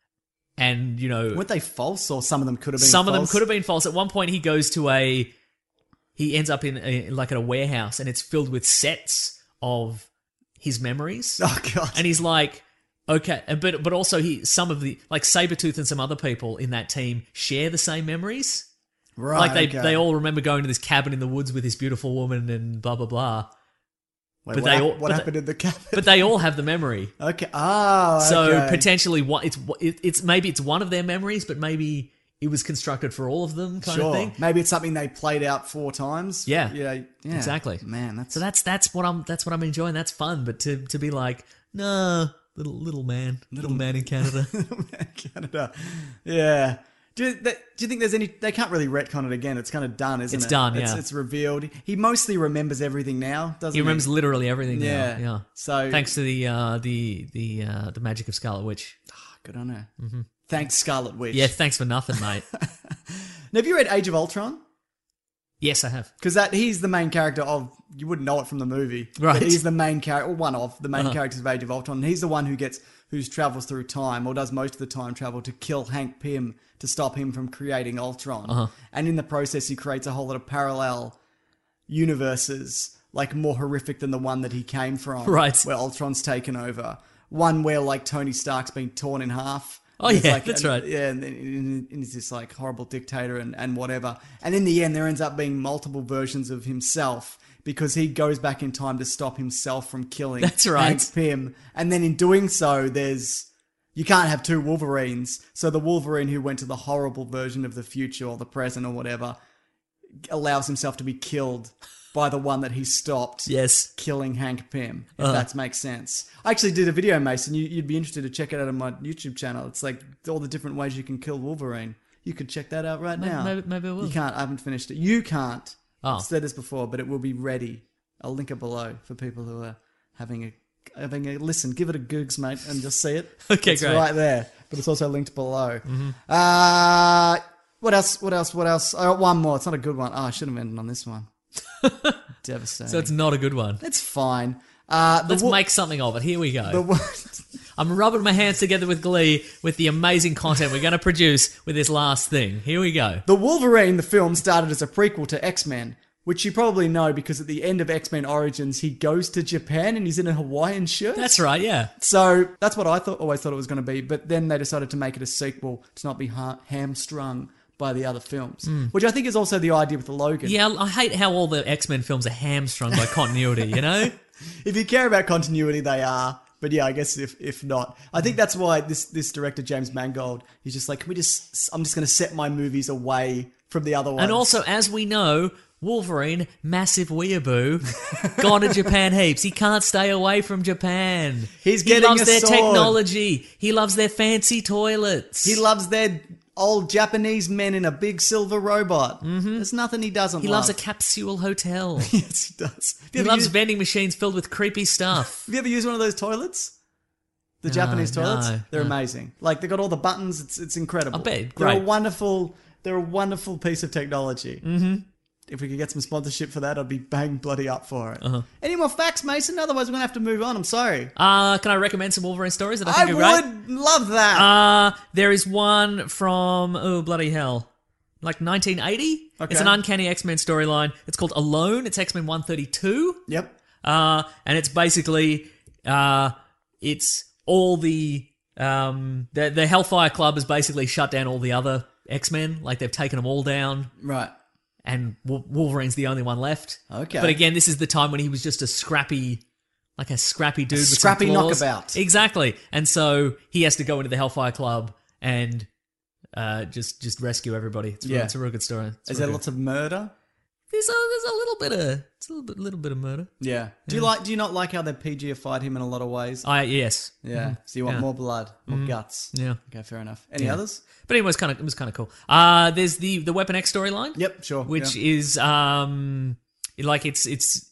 and you know, Weren't they false, or some of them could have been? some of them false? could have been false. At one point, he goes to a. He ends up in a, like at a warehouse, and it's filled with sets of his memories. Oh god! And he's like, okay, and but but also he some of the like Sabretooth and some other people in that team share the same memories. Right. Like they okay. they all remember going to this cabin in the woods with this beautiful woman and blah blah blah. Wait, but what they hap- all what but happened they, in the cabin? But they all have the memory. Okay. Ah. So okay. potentially, what it's it, it's maybe it's one of their memories, but maybe it was constructed for all of them, kind sure. of thing. Maybe it's something they played out four times. Yeah. Yeah. Yeah. Exactly. Man, that's So that's that's what I'm that's what I'm enjoying. That's fun, but to to be like, no, little little man, little man in Canada. Canada. Yeah. Do you, that, do you think there's any? They can't really retcon it again. It's kind of done, isn't It's it? done, It's, yeah. it's revealed. He mostly remembers everything now, doesn't he? He remembers literally everything now. Yeah. Yeah. So thanks to the uh, the the uh, the magic of Scarlet Witch. good on her. Mm-hmm. Thanks, Scarlet Witch. Yeah, thanks for nothing, mate. Now, have you read Age of Ultron? Yes, I have. Because that he's the main character of. You wouldn't know it from the movie, Right. But he's the main character, or one of the main Uh-huh. characters of Age of Ultron. And he's the one who gets, who travels through time, or does most of the time travel to kill Hank Pym to stop him from creating Ultron. Uh-huh. And in the process, he creates a whole lot of parallel universes, like more horrific than the one that he came from, Right. Where Ultron's taken over. One where like Tony Stark's been torn in half. Oh, And it's yeah, like- that's and- right. Yeah, and, and, and he's this like horrible dictator and, and whatever. And in the end, there ends up being multiple versions of himself because he goes back in time to stop himself from killing That's right. Hank Pym. And then in doing so, there's you can't have two Wolverines. So the Wolverine who went to the horrible version of the future or the present or whatever allows himself to be killed by the one that he stopped. Yes. Killing Hank Pym, if Uh-huh. that makes sense. I actually did a video, Mason. You, you'd be interested to check it out on my YouTube channel. It's like all the different ways you can kill Wolverine. You could check that out right Maybe- now. maybe- maybe I will. You can't. I haven't finished it. You can't. Oh. I've said this before, but it will be ready. I'll link it below for people who are having a having a listen. Give it a googs, mate, and just see it. Okay, it's great. right there. But it's also linked below. Mm-hmm. Uh, what else? What else? What else? I got one more. It's not a good one. Oh, I should have ended on this one. Devastating. So it's not a good one. It's fine. Uh, the Let's wo- make something of it. Here we go. the wo- I'm rubbing my hands together with glee with the amazing content we're going to produce with this last thing. Here we go. The Wolverine, the film, started as a prequel to X-Men, which you probably know because at the end of X-Men Origins, he goes to Japan and he's in a Hawaiian shirt. That's right, yeah. So that's what I thought, always thought it was going to be. But then they decided to make it a sequel to not be ha- hamstrung by the other films, which I think is also the idea with the Logan. Yeah, I hate how all the X-Men films are hamstrung by continuity, you know? If you care about continuity, they are. But yeah, I guess if if not, I think that's why this this director James Mangold, he's just like, can we just? I'm just going to set my movies away from the other ones. And also, as we know, Wolverine, massive weeaboo, gone to Japan heaps. He can't stay away from Japan. He's he getting loves a their sword. technology. He loves their fancy toilets. he loves their old Japanese men in a big silver robot. Mm-hmm. There's nothing he doesn't. He love. loves a capsule hotel. Yes, he does. Have He you ever loves used- vending machines filled with creepy stuff. Have you ever used one of those toilets? The No, Japanese toilets? no, They're no. amazing. Like, they've got all the buttons. It's it's incredible. I bet. They're a Great. wonderful, they're a wonderful piece of technology. Mm-hmm. If we could get some sponsorship for that, I'd be bang bloody up for it. Uh-huh. Any more facts, Mason? Otherwise, we're going to have to move on. I'm sorry. Uh, can I recommend some Wolverine stories that I I think are great? would love that. Uh, there is one from, oh, bloody hell, like nineteen eighty? Okay. It's an Uncanny X-Men storyline. It's called Alone. It's X-Men one thirty-two. Yep. Uh, and it's basically, uh, it's all the, um, the, the Hellfire Club has basically shut down all the other X-Men. Like, they've taken them all down. Right. and Wol- Wolverine's the only one left. Okay. But again, this is the time when he was just a scrappy, like a scrappy dude. A with some scrappy claws. knockabout. Exactly. And so he has to go into the Hellfire Club and uh, just just rescue everybody. It's, Yeah. it's a real good story. It's Is real there good. lots of murder? There's a, there's a little bit of it's a little bit, little bit of murder. Yeah. Do you Yeah. like? Do you not like how they P G-ified him in a lot of ways? I yes. Yeah. Mhm. So you want Yeah. more blood, more Mhm. guts. Yeah. Okay, fair enough. Any Yeah. others? But anyway, it was kind of it was kind of cool. Uh there's the the Weapon X storyline. Yep, sure. Which yeah. is um like it's it's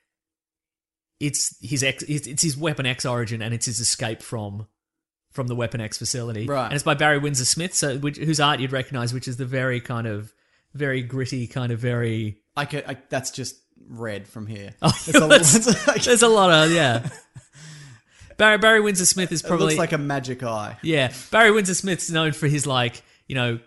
it's his ex it's it's his Weapon X origin, and it's his escape from from the Weapon X facility. Right. And it's by Barry Windsor Smith, so which, whose art you'd recognize, which is the very kind of very gritty kind of very. I could, I, that's just red from here. Oh, It's a- that's- it's like- there's a lot of yeah. Barry Barry Windsor Smith is It probably looks like a magic eye. yeah. Barry Windsor Smith's known for his like you know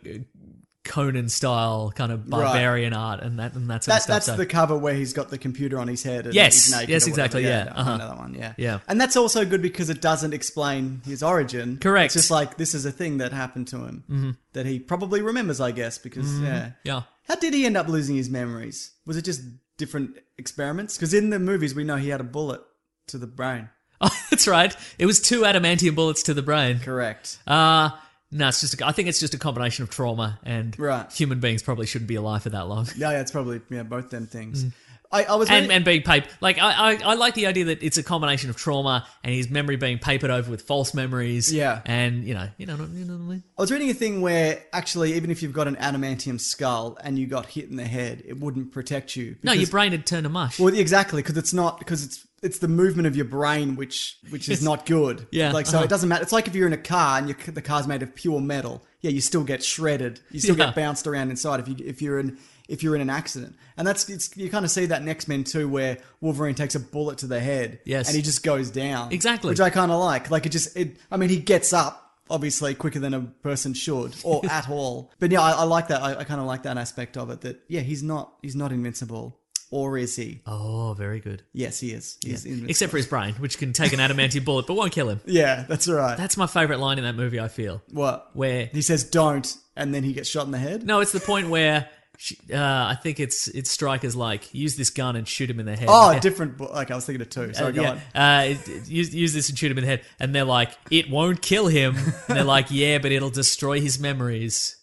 Conan style kind of barbarian art and that and that sort That, of stuff. that's so. the cover where he's got the computer on his head. And Yes, he's naked yes, or whatever. exactly, yeah, I uh-huh. know that one. Yeah, Yeah. and that's also good because it doesn't explain his origin. Correct. It's just like this is a thing that happened to him Mhm. that he probably remembers, I guess. Because Mhm. yeah, Yeah. How did he end up losing his memories? Was it just different experiments? Because in the movies we know he had a bullet to the brain. Oh, that's right. It was two adamantium bullets to the brain. Correct. Uh no, it's just. A, I think it's just a combination of trauma and Right. human beings probably shouldn't be alive for that long. Yeah, yeah, it's probably yeah both them things. Mm. I, I was And, really- and being paper like I, I I like the idea that it's a combination of trauma and his memory being papered over with false memories. Yeah. and you know you know you know what I mean. I was reading a thing where actually, even if you've got an adamantium skull and you got hit in the head, it wouldn't protect you. No, your because- brain had turned to mush. Well, exactly, because it's not because it's it's the movement of your brain which which is Yes. not good. Yeah, like so uh-huh. it doesn't matter. It's like if you're in a car and your, the car's made of pure metal. Yeah, you still get shredded. You still Yeah. get bounced around inside if you if you're in if you're in an accident. And that's it's, you kind of see that in X-Men too, where Wolverine takes a bullet to the head. Yes. and he just goes down. Exactly. which I kind of like. Like it just it. I mean, he gets up. Obviously, quicker than a person should, or at all. But yeah, I, I like that. I, I kind of like that aspect of it. That yeah, he's not he's not invincible, or is he? Oh, very good. Yes, he is. He's Yeah. invincible. Except for his brain, which can take an adamantium bullet but won't kill him. Yeah, that's right. That's my favorite line in that movie. I feel What? where He says don't, and then he gets shot in the head? no, it's the point where she, uh, I think it's it's Stryker's like use this gun and shoot him in the head. Oh, Yeah. different. bu- Okay, I was thinking of two. Sorry, Uh, go yeah, on. uh, it- it- use, use this and shoot him in the head. And they're like, it won't kill him. And they're like, yeah, but it'll destroy his memories.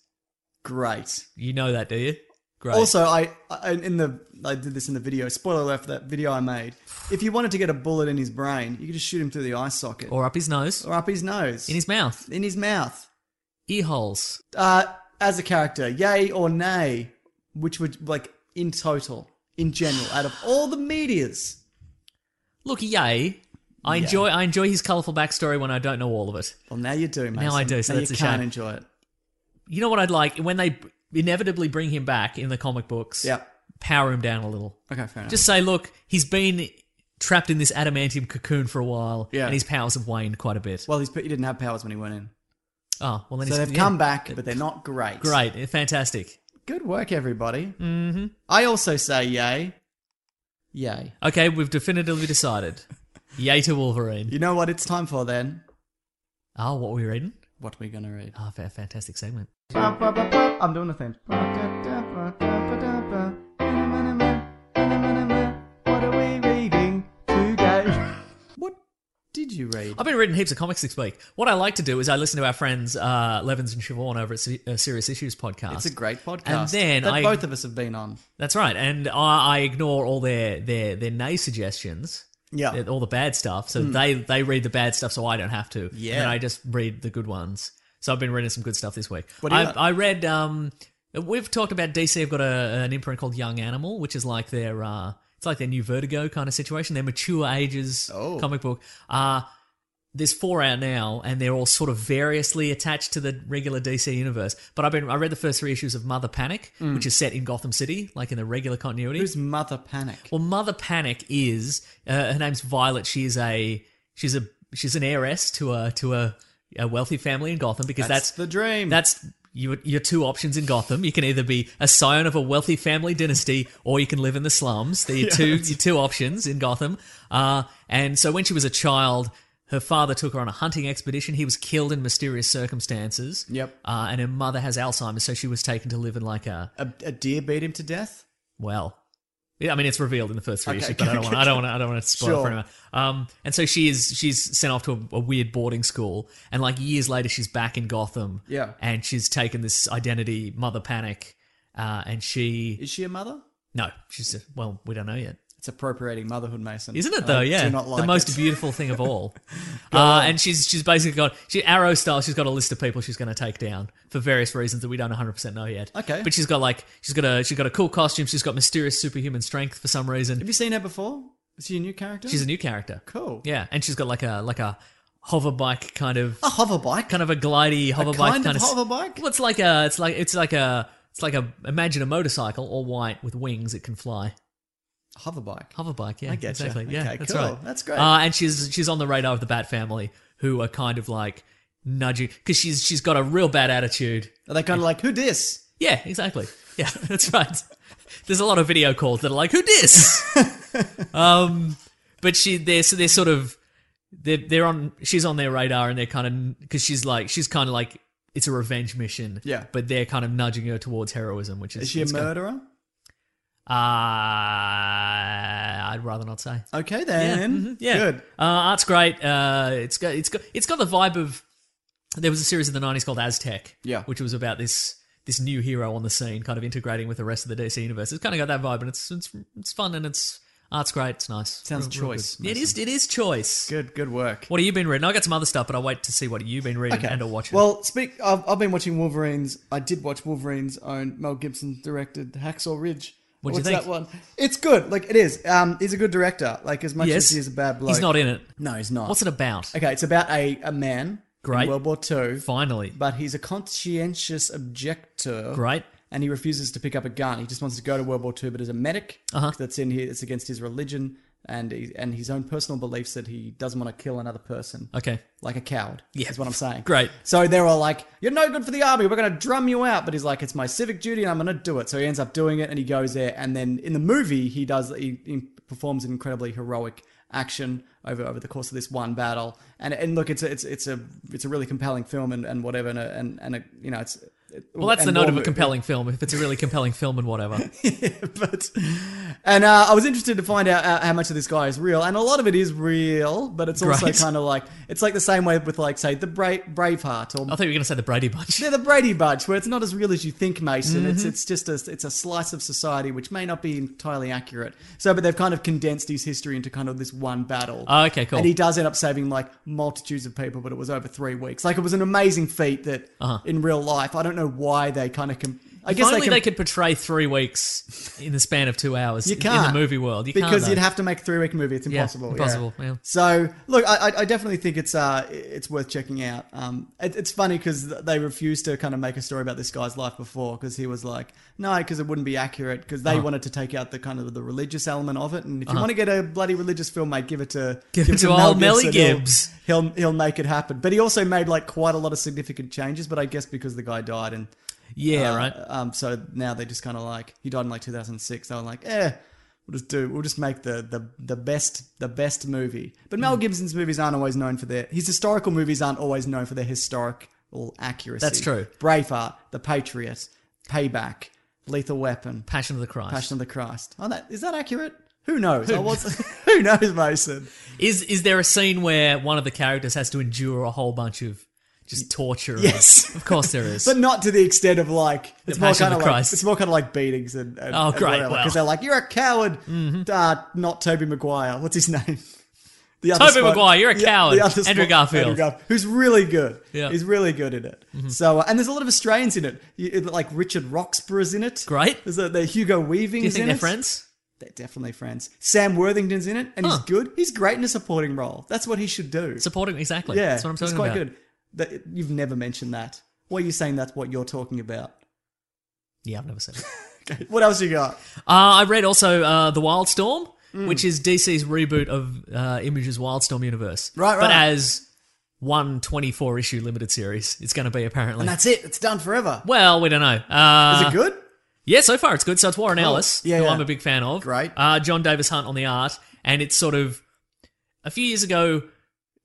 Great. You know that, do you? Great. Also, I, I in the I did this in the video. Spoiler alert for that video I made. If you wanted to get a bullet in his brain, you could just shoot him through the eye socket. Or up his nose. Or up his nose. In his mouth. In his mouth. Ear holes. Uh, as a character, yay or nay? Which would, like, in total, in general, out of all the medias. Look, yay. I Yeah. enjoy I enjoy his colourful backstory when I don't know all of it. Well, now you do, Mason. Now I do, so now that's you a can't shame. enjoy it. You know what I'd like? When they inevitably bring him back in the comic books, Yeah. power him down a little. Okay, fair enough. Just say, look, he's been trapped in this adamantium cocoon for a while, Yeah. and his powers have waned quite a bit. Well, he's, he didn't have powers when he went in. Oh, well then So he's, they've yeah. come back, but they're not great. Great, fantastic. Good work, everybody. Mm-hmm. I also say yay. Yay. Okay, we've definitively decided. Yay to Wolverine. You know what it's time for then? Oh, what are we reading? What are we going to read? Oh, fa- fantastic segment. I'm doing the thing. What are we reading today? What did you read? I've been reading heaps of comics this week. What I like to do is I listen to our friends uh, Levins and Siobhan over at Se- uh, Serious Issues podcast. It's a great podcast. And then that I, both of us have been on. That's right. And I, I ignore all their, their, their nay suggestions. Yeah. Their- All the bad stuff. So Hmm. they, they read the bad stuff so I don't have to. Yeah. And then I just read the good ones. So I've been reading some good stuff this week. What do you I, got? I read... Um, we've talked about D C have got a, an imprint called Young Animal, which is like their... Uh, it's like their new Vertigo kind of situation. Their mature ages Oh. comic book. Uh, there's four out now, and they're all sort of variously attached to the regular D C universe. But I've been I read the first three issues of Mother Panic, Mm. which is set in Gotham City, like in the regular continuity. Who's Mother Panic? Well, Mother Panic is uh, her name's Violet. She's a she's a she's an heiress to a to a, a wealthy family in Gotham because That's that's, the dream. That's your your two options in Gotham. You can either be a scion of a wealthy family dynasty, or you can live in the slums. They're your Yeah, two that's- your two options in Gotham. Uh, and so when she was a child. her father took her on a hunting expedition. He was killed in mysterious circumstances. Yep. Uh, and her mother has Alzheimer's, so she was taken to live in like a... A, a deer beat him to death? Well... Yeah, I mean, it's revealed in the first three Okay, issues, but I don't okay, want. I don't want. I don't want to spoil Sure. it for anyone. Um, and so she is. She's sent off to a, a weird boarding school, and like years later, she's back in Gotham. Yeah. and she's taken this identity, Mother Panic, uh, and she Is she a mother? no, she's a, well, we don't know yet. It's appropriating motherhood, Mason. Isn't it though? I Yeah, do not like the most it. beautiful thing of all. Go uh, on. and she's she's basically got she Arrow style. She's got a list of people she's going to take down for various reasons that we don't one hundred percent know yet. Okay. but she's got like she's got a she's got a cool costume. She's got mysterious superhuman strength for some reason. Have you seen her before? Is she a new character? She's a new character. Cool. Yeah, and she's got like a like a hover bike kind of A hover bike? kind of a glidey hover A bike kind of s- hover bike? Well, it's like a it's like it's like a it's like a imagine a motorcycle all white with wings. It can fly. Hover bike. Hover bike, yeah, I getcha. exactly. Yeah, Okay, that's cool. right. That's great. Uh, and she's she's on the radar of the Bat family, who are kind of like nudging because she's she's got a real bad attitude. Are they kind of like, who dis? Yeah, exactly. Yeah, that's right. There's a lot of video calls that are like, who dis? um, but she they're so they're sort of they're they're on she's on their radar and they're kind of because she's like she's kind of like it's a revenge mission. Yeah. but they're kind of nudging her towards heroism, which is Is she a it's kind of- murderer? Uh, I'd rather not say. Okay, Yeah, then. mhm, yeah. Good. Uh, art's great. Uh, it's got it's got it's got the vibe of there was a series in the nineties called Aztec, Yeah. which was about this this new hero on the scene, kind of integrating with the rest of the D C universe. It's kind of got that vibe, and it's it's it's fun and it's art's great. It's nice. Sounds Real- real choice, good. It Mason. is. It is choice. Good, good work. What have you been reading? I got some other stuff, but I'll wait to see what you've been reading and or watching. Well, speak. I've, I've been watching Wolverine's. I did watch Wolverine's own Mel Gibson directed Hacksaw Ridge. What'd you What's think? that one? It's good. Like it is. Um, he's a good director. Like as much Yes. as he's a bad bloke. He's not in it. No, he's not. What's it about? Okay, it's about a, a man Great. in World War Two, Finally, but he's a conscientious objector. Great. And he refuses to pick up a gun. He just wants to go to World War Two, but as a medic, Uh-huh. that's in here. It's against his religion and he, and his own personal beliefs that he doesn't want to kill another person. Okay. Like a coward. Yeah. Is what I'm saying. Great. So they're all like, "You're no good for the army. We're going to drum you out." But he's like, "It's my civic duty, and I'm going to do it." So he ends up doing it, and he goes there. And then in the movie, he does he, he performs an incredibly heroic action over over the course of this one battle. And and look, it's a, it's it's a it's a really compelling film and, and whatever. And a, and and a, you know, it's Well, that's the and note war of a mo- compelling film. If it's a really compelling film and whatever. but and uh, I was interested to find out uh, how much of this guy is real, and a lot of it is real, but it's also Great. kind of like it's like the same way with like say the Bra- Braveheart or I thought you were going to say the Brady Bunch. yeah, the Brady Bunch, where it's not as real as you think, Mason. It's Mm-hmm. it's just a it's a slice of society which may not be entirely accurate. So, but they've kind of condensed his history into kind of this one battle. Oh, okay, cool. And he does end up saving like multitudes of people, but it was over three weeks. Like it was an amazing feat that Uh-huh. in real life, I don't know why they kind of. Com- I If guess only they, com- they could portray three weeks in the span of two hours You in can't. the movie world. You because can't, though. you'd have to make a three-week movie. It's Yeah, impossible. impossible, yeah. So look, I, I- I definitely think it's uh it's worth checking out. Um, it, it's funny because they refused to kind of make a story about this guy's life before because he was like, no, because it wouldn't be accurate because they Uh-huh. wanted to take out the kind of the religious element of it. And if you Uh-huh. want to get a bloody religious film made, give it to Give it to Mel old Melly Gibson. He'll- Gibbs. He'll, he'll make it happen. But he also made like quite a lot of significant changes. But I guess because the guy died and Yeah, uh, right. Um, so now they just kind of like he died in like two thousand six. They were like, eh, we'll just do, we'll just make the the the best the best movie. But Mel Gibson's movies aren't always known for their his historical movies aren't always known for their historical accuracy. That's true. Braveheart, The Patriot, Payback, Lethal Weapon, Passion of the Christ. Passion of the Christ. Oh, that is that accurate? Who knows? I was, who knows, Mason? Is is there a scene where one of the characters has to endure a whole bunch of just torture? and- Yes. of course there is. But not to the extent of like it's The more Passion kind of of the like Christ. it's more kind of like beatings and, and Oh, great, because well. Mm-hmm. they're like you're a coward, uh, not Toby Maguire. What's his name? The Tobey spot- Maguire, you're a the- coward. the other Andrew spot- Garfield. Andrew Garfield, who's really good. Yeah. Mm-hmm. He's really good in it. So uh, and there's a lot of Australians in it. You, like Richard Roxburgh's in it. Great. There's a, the Hugo Weaving's Do you think in they're it. friends? They're definitely friends. Sam Worthington's in it, and he's Huh. good. He's great in a supporting role. That's what he should do. Supporting, exactly. Yeah, That's what I'm talking it's quite about. good. That, you've never mentioned that. Why are you saying that's what you're talking about? Yeah, I've never said it. Okay, what else you got? Uh, I read also uh, The Wildstorm, Mm. which is D C's reboot of uh, Image's Wildstorm universe. Right, But right. as one twenty-four issue limited series, it's going to be apparently. And that's it. It's done forever. Well, we don't know. Uh, Is it good? Yeah, so far it's good. So it's Warren Cool. Ellis, Yeah, who yeah. I'm a big fan of. Great. Uh, John Davis Hunt on the art. And it's sort of... A few years ago,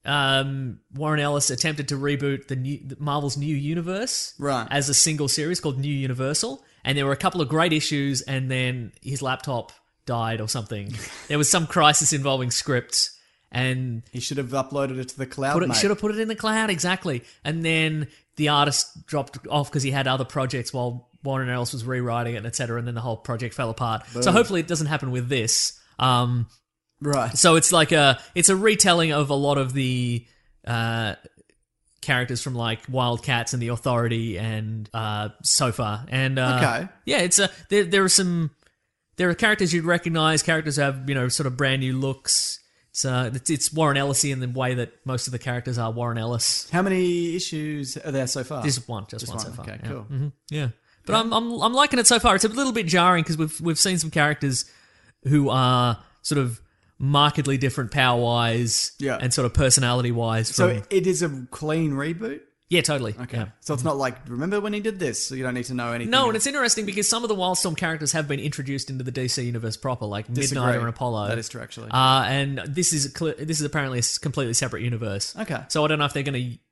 um, Warren Ellis attempted to reboot the new Marvel's New Universe Right. as a single series called New Universal, and there were a couple of great issues, and then his laptop died or something. There was some crisis involving scripts, and He should have uploaded it to the cloud, put it, mate. should have put it in the cloud, exactly. And then the artist dropped off because he had other projects while Warren Ellis was rewriting it, et cetera, and then the whole project fell apart. Boom. So hopefully it doesn't happen with this. Um, Right. So it's like a it's a retelling of a lot of the uh, characters from like Wildcats and The Authority and uh, so far. And uh, Okay. yeah, it's a there. There are some there are characters you'd recognize. Characters have you know sort of brand new looks. It's uh, it's, it's Warren Ellis-y in the way that most of the characters are Warren Ellis. How many issues are there so far? Just one, just, Just one, one, so far. okay, yeah. cool. Mhm, yeah. But I'm I'm I'm liking it so far. It's a little bit jarring because we've we've seen some characters who are sort of markedly different power wise Yeah. and sort of personality wise. So it is a clean reboot? yeah, totally. Okay. Yeah. So it's not like, remember when he did this? So you don't need to know anything. No, and else. it's interesting because some of the Wildstorm characters have been introduced into the D C universe proper, like Disagree. Midnighter and Apollo. That is true, actually. Uh, and this is cl- this is apparently a s- completely separate universe. Okay. So I don't know if they're going to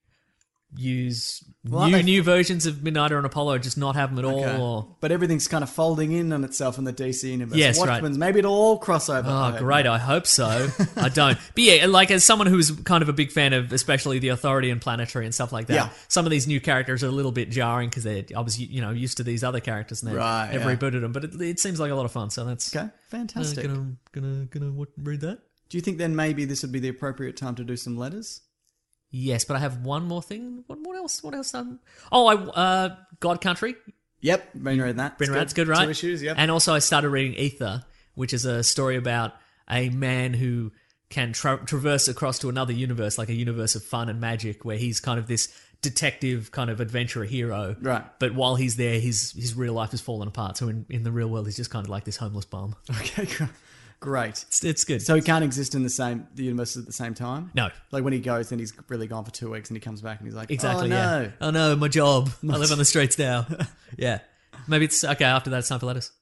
use Well, new they- new versions of Midnighter and Apollo, or just not have them at Okay. all. Or But everything's kind of folding in on itself in the D C universe. Yes, what right. happens? Maybe it'll all cross over. I Oh, hope great. not. I hope so. I don't. But yeah, like as someone who's kind of a big fan of especially The Authority and Planetary and stuff like that, Yeah. some of these new characters are a little bit jarring because they're I was you know used to these other characters and they Right, they've yeah. rebooted them. But it, it seems like a lot of fun. So that's Okay, fantastic. Uh, gonna gonna gonna what, read that. Do you think then maybe this would be the appropriate time to do some letters? Yes, but I have one more thing. What, what else? What else? Um, oh, I uh, God Country. Yep, been reading that. Been It's around. It's good, right? Two issues, yep. And also, I started reading Ether, which is a story about a man who can tra- traverse across to another universe, like a universe of fun and magic, where he's kind of this detective, kind of adventurer hero. Right. But while he's there, his his real life has fallen apart. So in, in the real world, he's just kind of like this homeless bum. Okay, gr- great. It's, it's good. So he can't exist in the same the universe at the same time? No. Like when he goes, then he's really gone for two weeks and he comes back and he's like, Exactly. oh no. Yeah. Oh no, my job. I live on the streets now. Yeah. Maybe it's okay. After that, it's time for letters.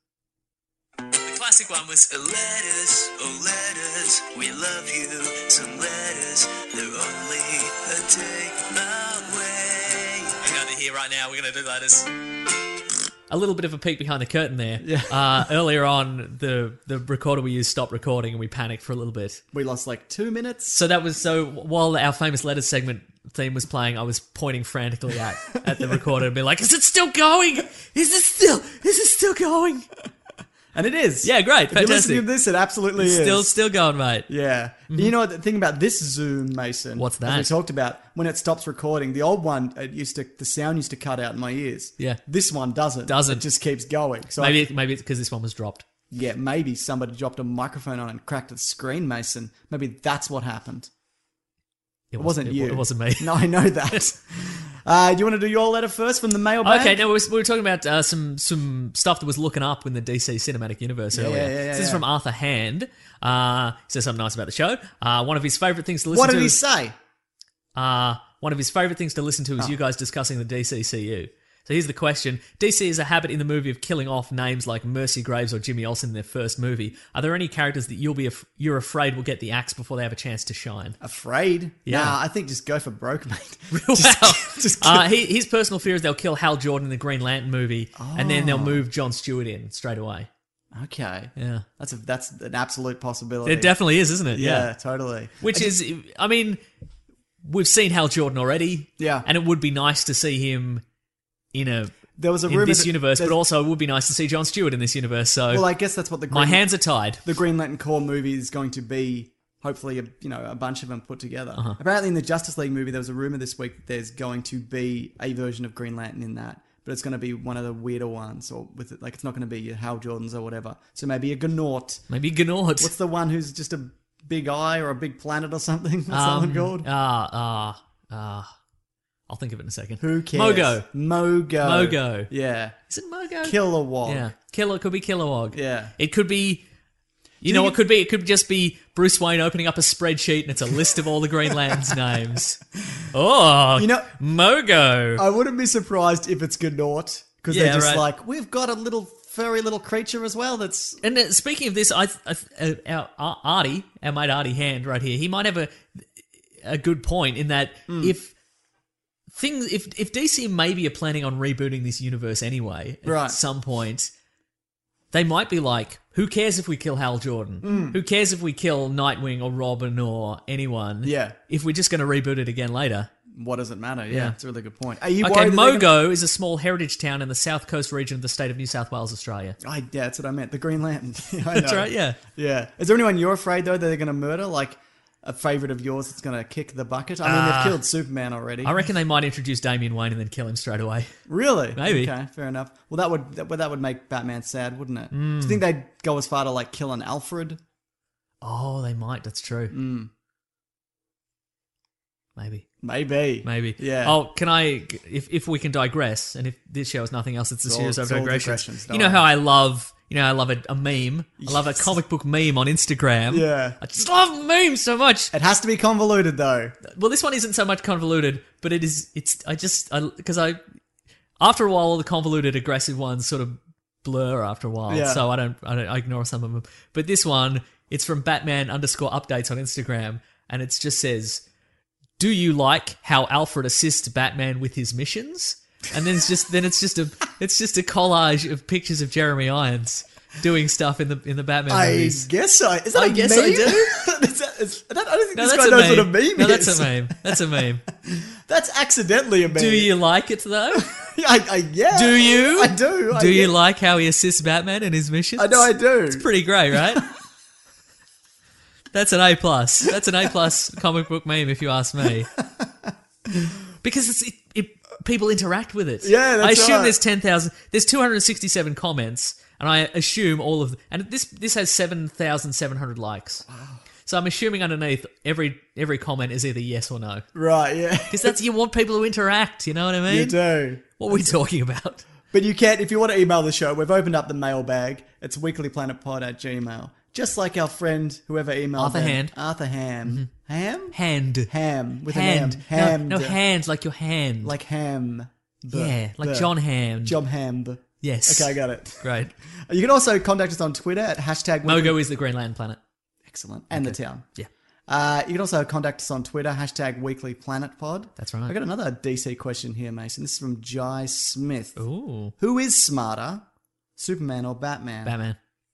The classic one was Letters, oh letters, we love you. Some letters, they're only a day away. Hang on, they're here right now. We're going to do letters. A little bit of a peek behind the curtain there. Yeah. Uh, earlier on, the the recorder we used stopped recording and we panicked for a little bit. We lost like two minutes. So that was so while our famous letters segment theme was playing, I was pointing frantically at at the recorder and be like, "Is it still going? Is it still? Is it still going?" And it is. Yeah, great, If you're listening fantastic. to this, it absolutely It's is. still still going, mate. Yeah. You know what the thing about this Zoom, Mason? What's As that? we talked about, when it stops recording, the old one, it used to the sound used to cut out in my ears. Yeah. This one doesn't. Doesn't. It just keeps going. So Maybe I- maybe it's because this one was dropped. yeah, maybe somebody dropped a microphone on and cracked the screen, Mason. Maybe that's what happened. It, wasn't it, you. It wasn't me. No, I know that. uh, do you want to do your letter first from the mailbag? Okay, now we were, we were talking about uh, some some stuff that was looking up in the D C Cinematic Universe Yeah, earlier. yeah, yeah, yeah, this is yeah. from Arthur Hand. Uh, he says something nice about the show. Uh, one of his favourite things to listen What to. did he is- say? Uh, one of his favourite things to listen to is Oh. you guys discussing the D C C U. So here's the question. D C has a habit in the movie of killing off names like Mercy Graves or Jimmy Olsen in their first movie. Are there any characters that you'll be af- you're afraid will get the axe before they have a chance to shine? Afraid? Yeah. Nah, I think just go for broke, mate. Wow. just uh, he, his personal fear is they'll kill Hal Jordan in the Green Lantern movie, and then they'll Oh. move Jon Stewart in straight away. Okay. Yeah. That's a that's an absolute possibility. It definitely is, isn't it? Yeah, Yeah. totally. Which I is, I mean, we've seen Hal Jordan already. Yeah. And it would be nice to see him in a There was a in rumor this that universe, but there's- also it would be nice to see Jon Stewart in this universe. So Well, I guess that's what the my Green, hands are tied. the Green Lantern Corps movie is going to be. Hopefully, a, you know, a bunch of them put together. Uh-huh. Apparently, in the Justice League movie, there was a rumor this week that there's going to be a version of Green Lantern in that, but it's going to be one of the weirder ones, or with it, like it's not going to be your Hal Jordans or whatever. So maybe a Gnaut. Maybe Gnaut. What's the one who's just a big eye or a big planet or something? What's that Um, one called? Ah, ah, ah. I'll think of it in a second. Who cares? Mogo. Mogo. Mogo. Yeah. Is it Mogo? Kilowog. Yeah. Killer it could be Kilowog. Yeah. It could be. You Do know you what could be? It could just be Bruce Wayne opening up a spreadsheet and it's a list of all the Green Lantern's names. Oh, You know- Mogo. I wouldn't be surprised if it's Gnaut, because Yeah, they're just right. like, we've got a little furry little creature as well that's... And uh, speaking of this, I, I uh, our, our Artie, our mate Artie Hand right here, he might have a a good point in that Mm. if things, if if D C maybe are planning on rebooting this universe anyway at Right. some point, they might be like, who cares if we kill Hal Jordan? Mm. Who cares if we kill Nightwing or Robin or anyone? Yeah. If we're just going to reboot it again later. What does it matter? Yeah, Yeah. it's a really good point. Are you Okay, worried that they're Mogo is a small heritage town in the south coast region of the state of New South Wales, Australia. Gonna, I, yeah, that's what I meant. The Green Lantern. I That's know. right, yeah. Yeah. Is there anyone you're afraid, though, that they're going to murder? Like a favourite of yours that's going to kick the bucket? I mean, Uh, they've killed Superman already. I reckon they might introduce Damian Wayne and then kill him straight away. Really? Maybe. Okay, fair enough. Well, that would that, would- that would make Batman sad, wouldn't it? Mm. Do you think they'd go as far to like kill an Alfred? Oh, they might. That's true. Mm. Maybe. Maybe. Maybe. Yeah. Oh, can I, if if we can digress, and if this show is nothing else, it's a It's all- series of it's all digressions. digressions, don't You know worry. how I love, you know, I love a, a meme. I love a Yes. comic book meme on Instagram. Yeah. I just love memes so much. It has to be convoluted, though. Well, this one isn't so much convoluted, but it is, it's, I just, I, because I, after a while, all the convoluted, aggressive ones sort of blur after a while. Yeah. So I don't, I don't, I ignore some of them. But this one, it's from Batman underscore updates on Instagram, and it just says, do you like how Alfred assists Batman with his missions? And then it's just, then it's just a, it's just a collage of pictures of Jeremy Irons doing stuff in the in the Batman I movies. guess so. Is that I a guess meme? I do. Is that- is- I don't I don't think No, this that's guy a knows meme. what a meme no, is. that's a meme. That's a meme. That's accidentally a meme. Do you like it though? I, I, yeah. Do you? I do. I Do you get- like how he assists Batman in his missions? I know I do. It's pretty great, right? That's an A plus. That's an A plus comic book meme, if you ask me. Because it's, it, it, people interact with it. Yeah, that's I assume right. there's ten thousand. There's two hundred sixty-seven comments, and I assume all of. And this this has seven thousand seven hundred likes. Wow. So I'm assuming underneath every every comment is either yes or no. Right, yeah. Because that's you want people to interact. You know what I mean? You do. What are we talking about? But you can, if you want to email the show, we've opened up the mailbag. It's weeklyplanetpod at gmail. Just like our friend, whoever emailed Arthur them. Hand. Arthur Ham. Ham? Hand. Ham. With Hand. an M. Ham. No, no, hand like your hand. Like ham. The- Yeah, like the- John Ham. John Ham. Yes. Okay, I got it. Great. You can also contact us on Twitter at hashtag Mogo is the Green Lantern planet. Excellent. And Okay. the town. Yeah. Uh, you can also contact us on Twitter, hashtag weeklyplanetpod. That's right. I got another D C question here, Mason. This is from Jai Smith. Ooh. Who is smarter, Superman or Batman? Batman.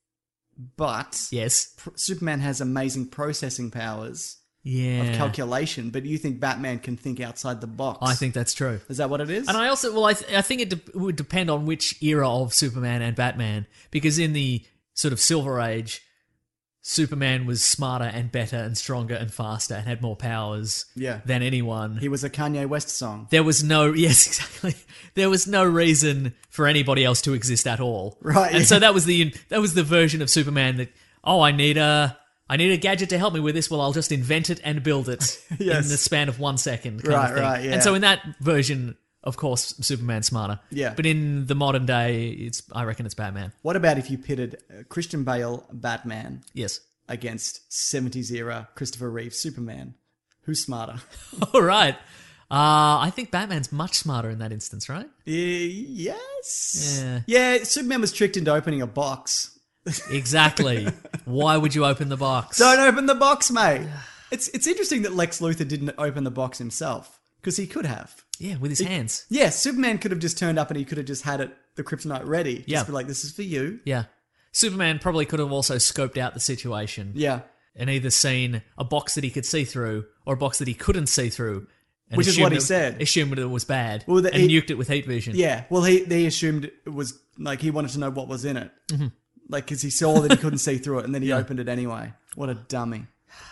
But Yes. pr- Superman has amazing processing powers Yeah. of calculation, but you think Batman can think outside the box? I think that's true. Is that what it is? And I also, well, I, th- I think it de- would depend on which era of Superman and Batman, because in the sort of Silver Age, Superman was smarter and better and stronger and faster and had more powers Yeah. than anyone. He was a Kanye West song. There was no, yes, exactly. There was no reason for anybody else to exist at all. Right, And yeah. so that was the that was the version of Superman that, oh, I need a I need a gadget to help me with this. Well, I'll just invent it and build it Yes. in the span of one second. Kind Right, of thing. right, yeah. And so in that version, of course, Superman's smarter. Yeah. But in the modern day, it's I reckon it's Batman. What about if you pitted uh, Christian Bale, Batman, Yes. against seventies era Christopher Reeve, Superman? Who's smarter? All right. Uh, I think Batman's much smarter in that instance, right? Y- yes. Yeah. Yeah, Superman was tricked into opening a box. Exactly. Why would you open the box? Don't open the box, mate. It's it's interesting that Lex Luthor didn't open the box himself, because he could have. Yeah, with his He- hands. Yeah, Superman could have just turned up and he could have just had it, the kryptonite ready. Just Yeah. be like, this is for you. Yeah. Superman probably could have also scoped out the situation. Yeah. And either seen a box that he could see through or a box that he couldn't see through. And Which is what assumed he it- said. Assumed it was bad. Well, the- and he- nuked it with heat vision. Yeah, well, he they assumed it was, like, he wanted to know what was in it. Mhm. Like, because he saw that he couldn't see through it, and then he Yeah. opened it anyway. What a dummy.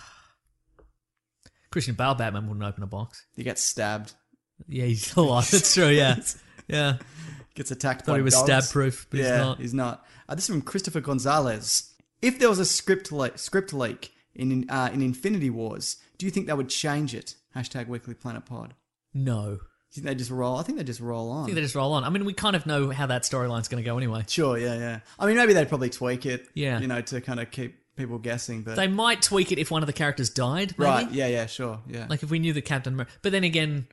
Christian Bale Batman wouldn't open a box. He gets stabbed. Yeah, he's still alive. That's true, yeah. Yeah. Gets attacked Thought by he was dogs. stab-proof, but he's yeah, not. he's not. Uh, this is from Christopher Gonzalez. If there was a script le- script leak in uh, in Infinity Wars, do you think that would change it? Hashtag Weekly Planet Pod. No. Do you think they just roll? I think they just roll on. I think they just roll on. I mean, we kind of know how that storyline's going to go anyway. Sure, yeah, yeah. I mean, maybe they'd probably tweak it. Yeah. You know, to kind of keep people guessing. But They might tweak it if one of the characters died, maybe. right, yeah, yeah, sure, yeah. Like if we knew the Captain America. But then again,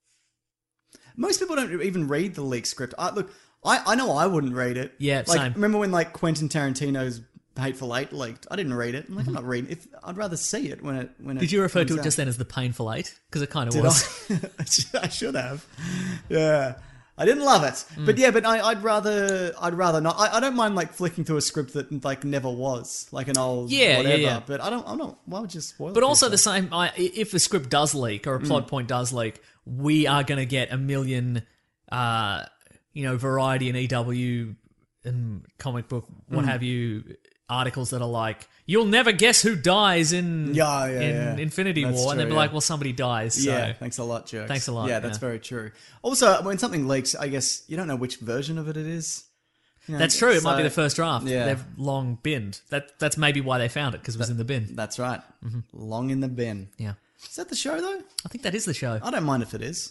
Most people don't even read the leak script. I, look, I, I know I wouldn't read it. Yeah, like, same. Remember when like Quentin Tarantino's Hateful Eight leaked. I didn't read it. I'm like, I'm not reading. If I'd rather see it when it when it. Did you refer to comes it just out. then as the Painful Eight? Because it kind of Did was. I? I should have. Yeah. I didn't love it, Mm. but yeah, but I, I'd rather, I'd rather not. I, I don't mind like flicking through a script that like never was, like an old Yeah, whatever. yeah, yeah. But I don't, I don't. Why would you spoil it? But for also the yourself? same, I, if the script does leak or a plot Mm. point does leak, we are going to get a million, uh, you know, Variety and E W and comic book, what Mm. have you, articles that are like, you'll never guess who dies in, Yeah, yeah, in yeah. Infinity That's War. and they'll true, be yeah. like, well, somebody dies. So. Yeah, thanks a lot, jerks. Thanks a lot, Yeah, that's yeah. very true. Also, when something leaks, I guess you don't know which version of it it is. You know, That's true. It might be so- the first draft. Yeah. They've long binned. That That's maybe why they found it, because it was in the bin. That's right. Long in the bin. Yeah. Is that the show though? I think that is the show. I don't mind if it is.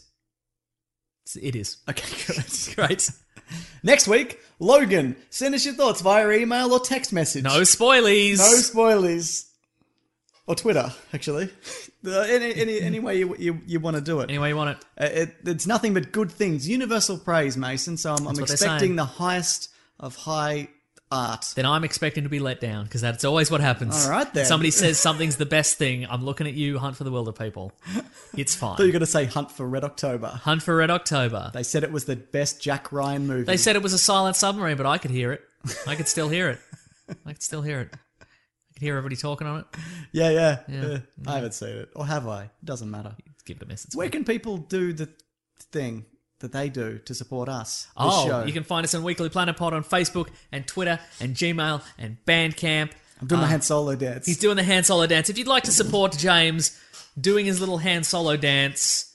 It is. Okay, good. Great. Next week, Logan, send us your thoughts via email or text message. No spoilies. No spoilies. Or Twitter, actually. Uh, any, any, any way you, you, you want to do it. Any way you want it. Uh, it. It's nothing but good things. Universal praise, Mason. So I'm, I'm That's what they're expecting saying. the highest of high art. Then I'm expecting to be let down, because that's always what happens. All right, then. When somebody says something's the best thing, I'm looking at you, Hunt for the Wilder People. It's fine. I thought you were going to say Hunt for Red October. Hunt for Red October. They said it was the best Jack Ryan movie. They said it was a silent submarine, but I could hear it. I could still hear it. I could still hear it. I could hear everybody talking on it. Yeah, yeah. Yeah. yeah. I haven't seen it. Or have I? It doesn't matter. Give it a miss. It's Where fine. can people do the thing that they do to support us? This Oh, show? you can find us on Weekly Planet Pod on Facebook and Twitter and Gmail and Bandcamp. I'm doing my Uh, Han Solo dance. He's doing the Han Solo dance. If you'd like to support James doing his little Han Solo dance,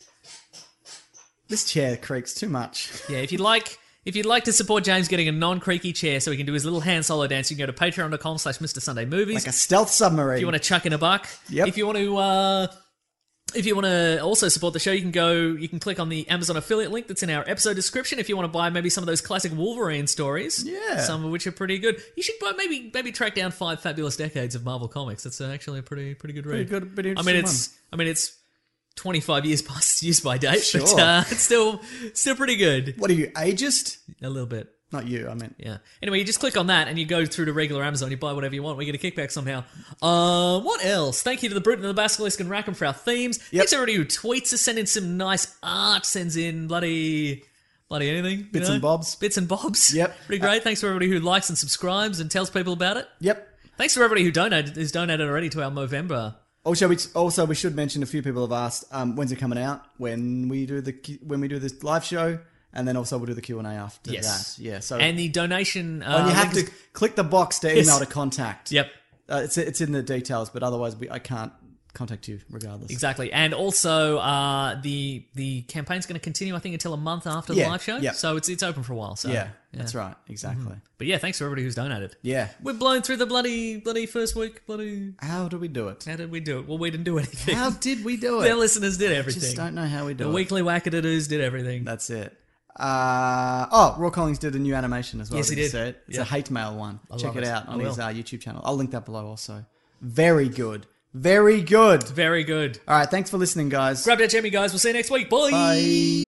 This chair creaks too much. yeah, if you'd like... If you'd like to support James getting a non-creaky chair so he can do his little Han Solo dance, you can go to patreon.com slash Mr. Sunday Movies. Like a stealth submarine. If you want to chuck in a buck. Yep. If you want to, uh, if you want to also support the show, you can go, you can click on the Amazon affiliate link that's in our episode description if you want to buy maybe some of those classic Wolverine stories. Yeah. Some of which are pretty good. You should buy, maybe, maybe track down Five Fabulous Decades of Marvel Comics. That's uh, actually a pretty, pretty good read. Pretty good, pretty I mean, interesting it's, I mean, it's twenty-five years past its use by date, but Sure. uh, it's still, still pretty good. What are you, ageist? A little bit. Not you, I meant. Yeah. Anyway, you just click on that and you go through to regular Amazon. You buy whatever you want. We get a kickback somehow. Uh, what else? Thank you to the Brute and the Basilisk and Rackham for our themes. Yep. Thanks to everybody who tweets us, send in some nice art, sends in bloody, bloody anything. you Bits know? and bobs. Bits and bobs. Yep. Pretty great. Thanks to everybody who likes and subscribes and tells people about it. Yep. Thanks to everybody who donated, who's donated already to our Movember. Also, we also we should mention a few people have asked um, when's it coming out when we do the when we do this live show, and then also we'll do the Q and A after Yes. that. Yeah. So And the donation... Uh, oh, and you have link to is- click the box to Yes. email to contact. Yep. Uh, it's it's in the details, but otherwise we, I can't contact you regardless. Exactly, and also uh, the the campaign's going to continue, I think, until a month after the Yeah, live show. yeah. So it's it's open for a while. So yeah, that's right. Exactly. But yeah, thanks to everybody who's donated. Yeah. We've blown through the bloody bloody first week. Bloody. How do we do it? How did we do it? Well, we didn't do anything. How did we do Their it? listeners did I everything. just don't know how we do the it. weekly Wackadadoos did everything. That's it. Uh, oh, Raw Collings did a new animation as well. Yes, he you did. say it? It's Yeah. a hate mail one. I Check love it it. out I on his will. uh, YouTube channel. I'll link that below also. Very good. Very good. Very good. All right, thanks for listening, guys. Grab that Jimmy, guys. We'll see you next week. Bye. Bye.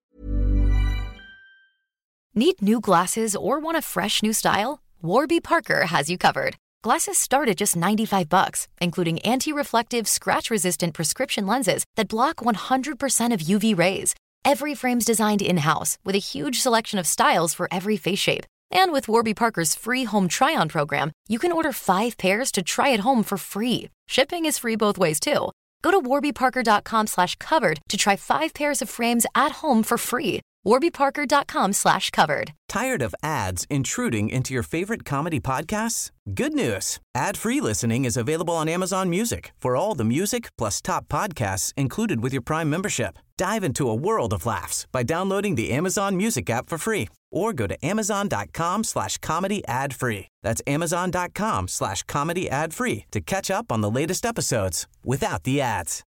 Need new glasses or want a fresh new style? Warby Parker has you covered. Glasses start at just ninety-five bucks, including anti-reflective, scratch-resistant prescription lenses that block one hundred percent of U V rays. Every frame's designed in-house with a huge selection of styles for every face shape. And with Warby Parker's free home try-on program, you can order five pairs to try at home for free. Shipping is free both ways, too. Go to warbyparker.com slash covered to try five pairs of frames at home for free. warbyparker.com slash covered. Tired of ads intruding into your favorite comedy podcasts? Good news. Ad-free listening is available on Amazon Music for all the music plus top podcasts included with your Prime membership. Dive into a world of laughs by downloading the Amazon Music app for free or go to amazon.com slash comedy ad free. That's amazon.com slash comedy ad free to catch up on the latest episodes without the ads.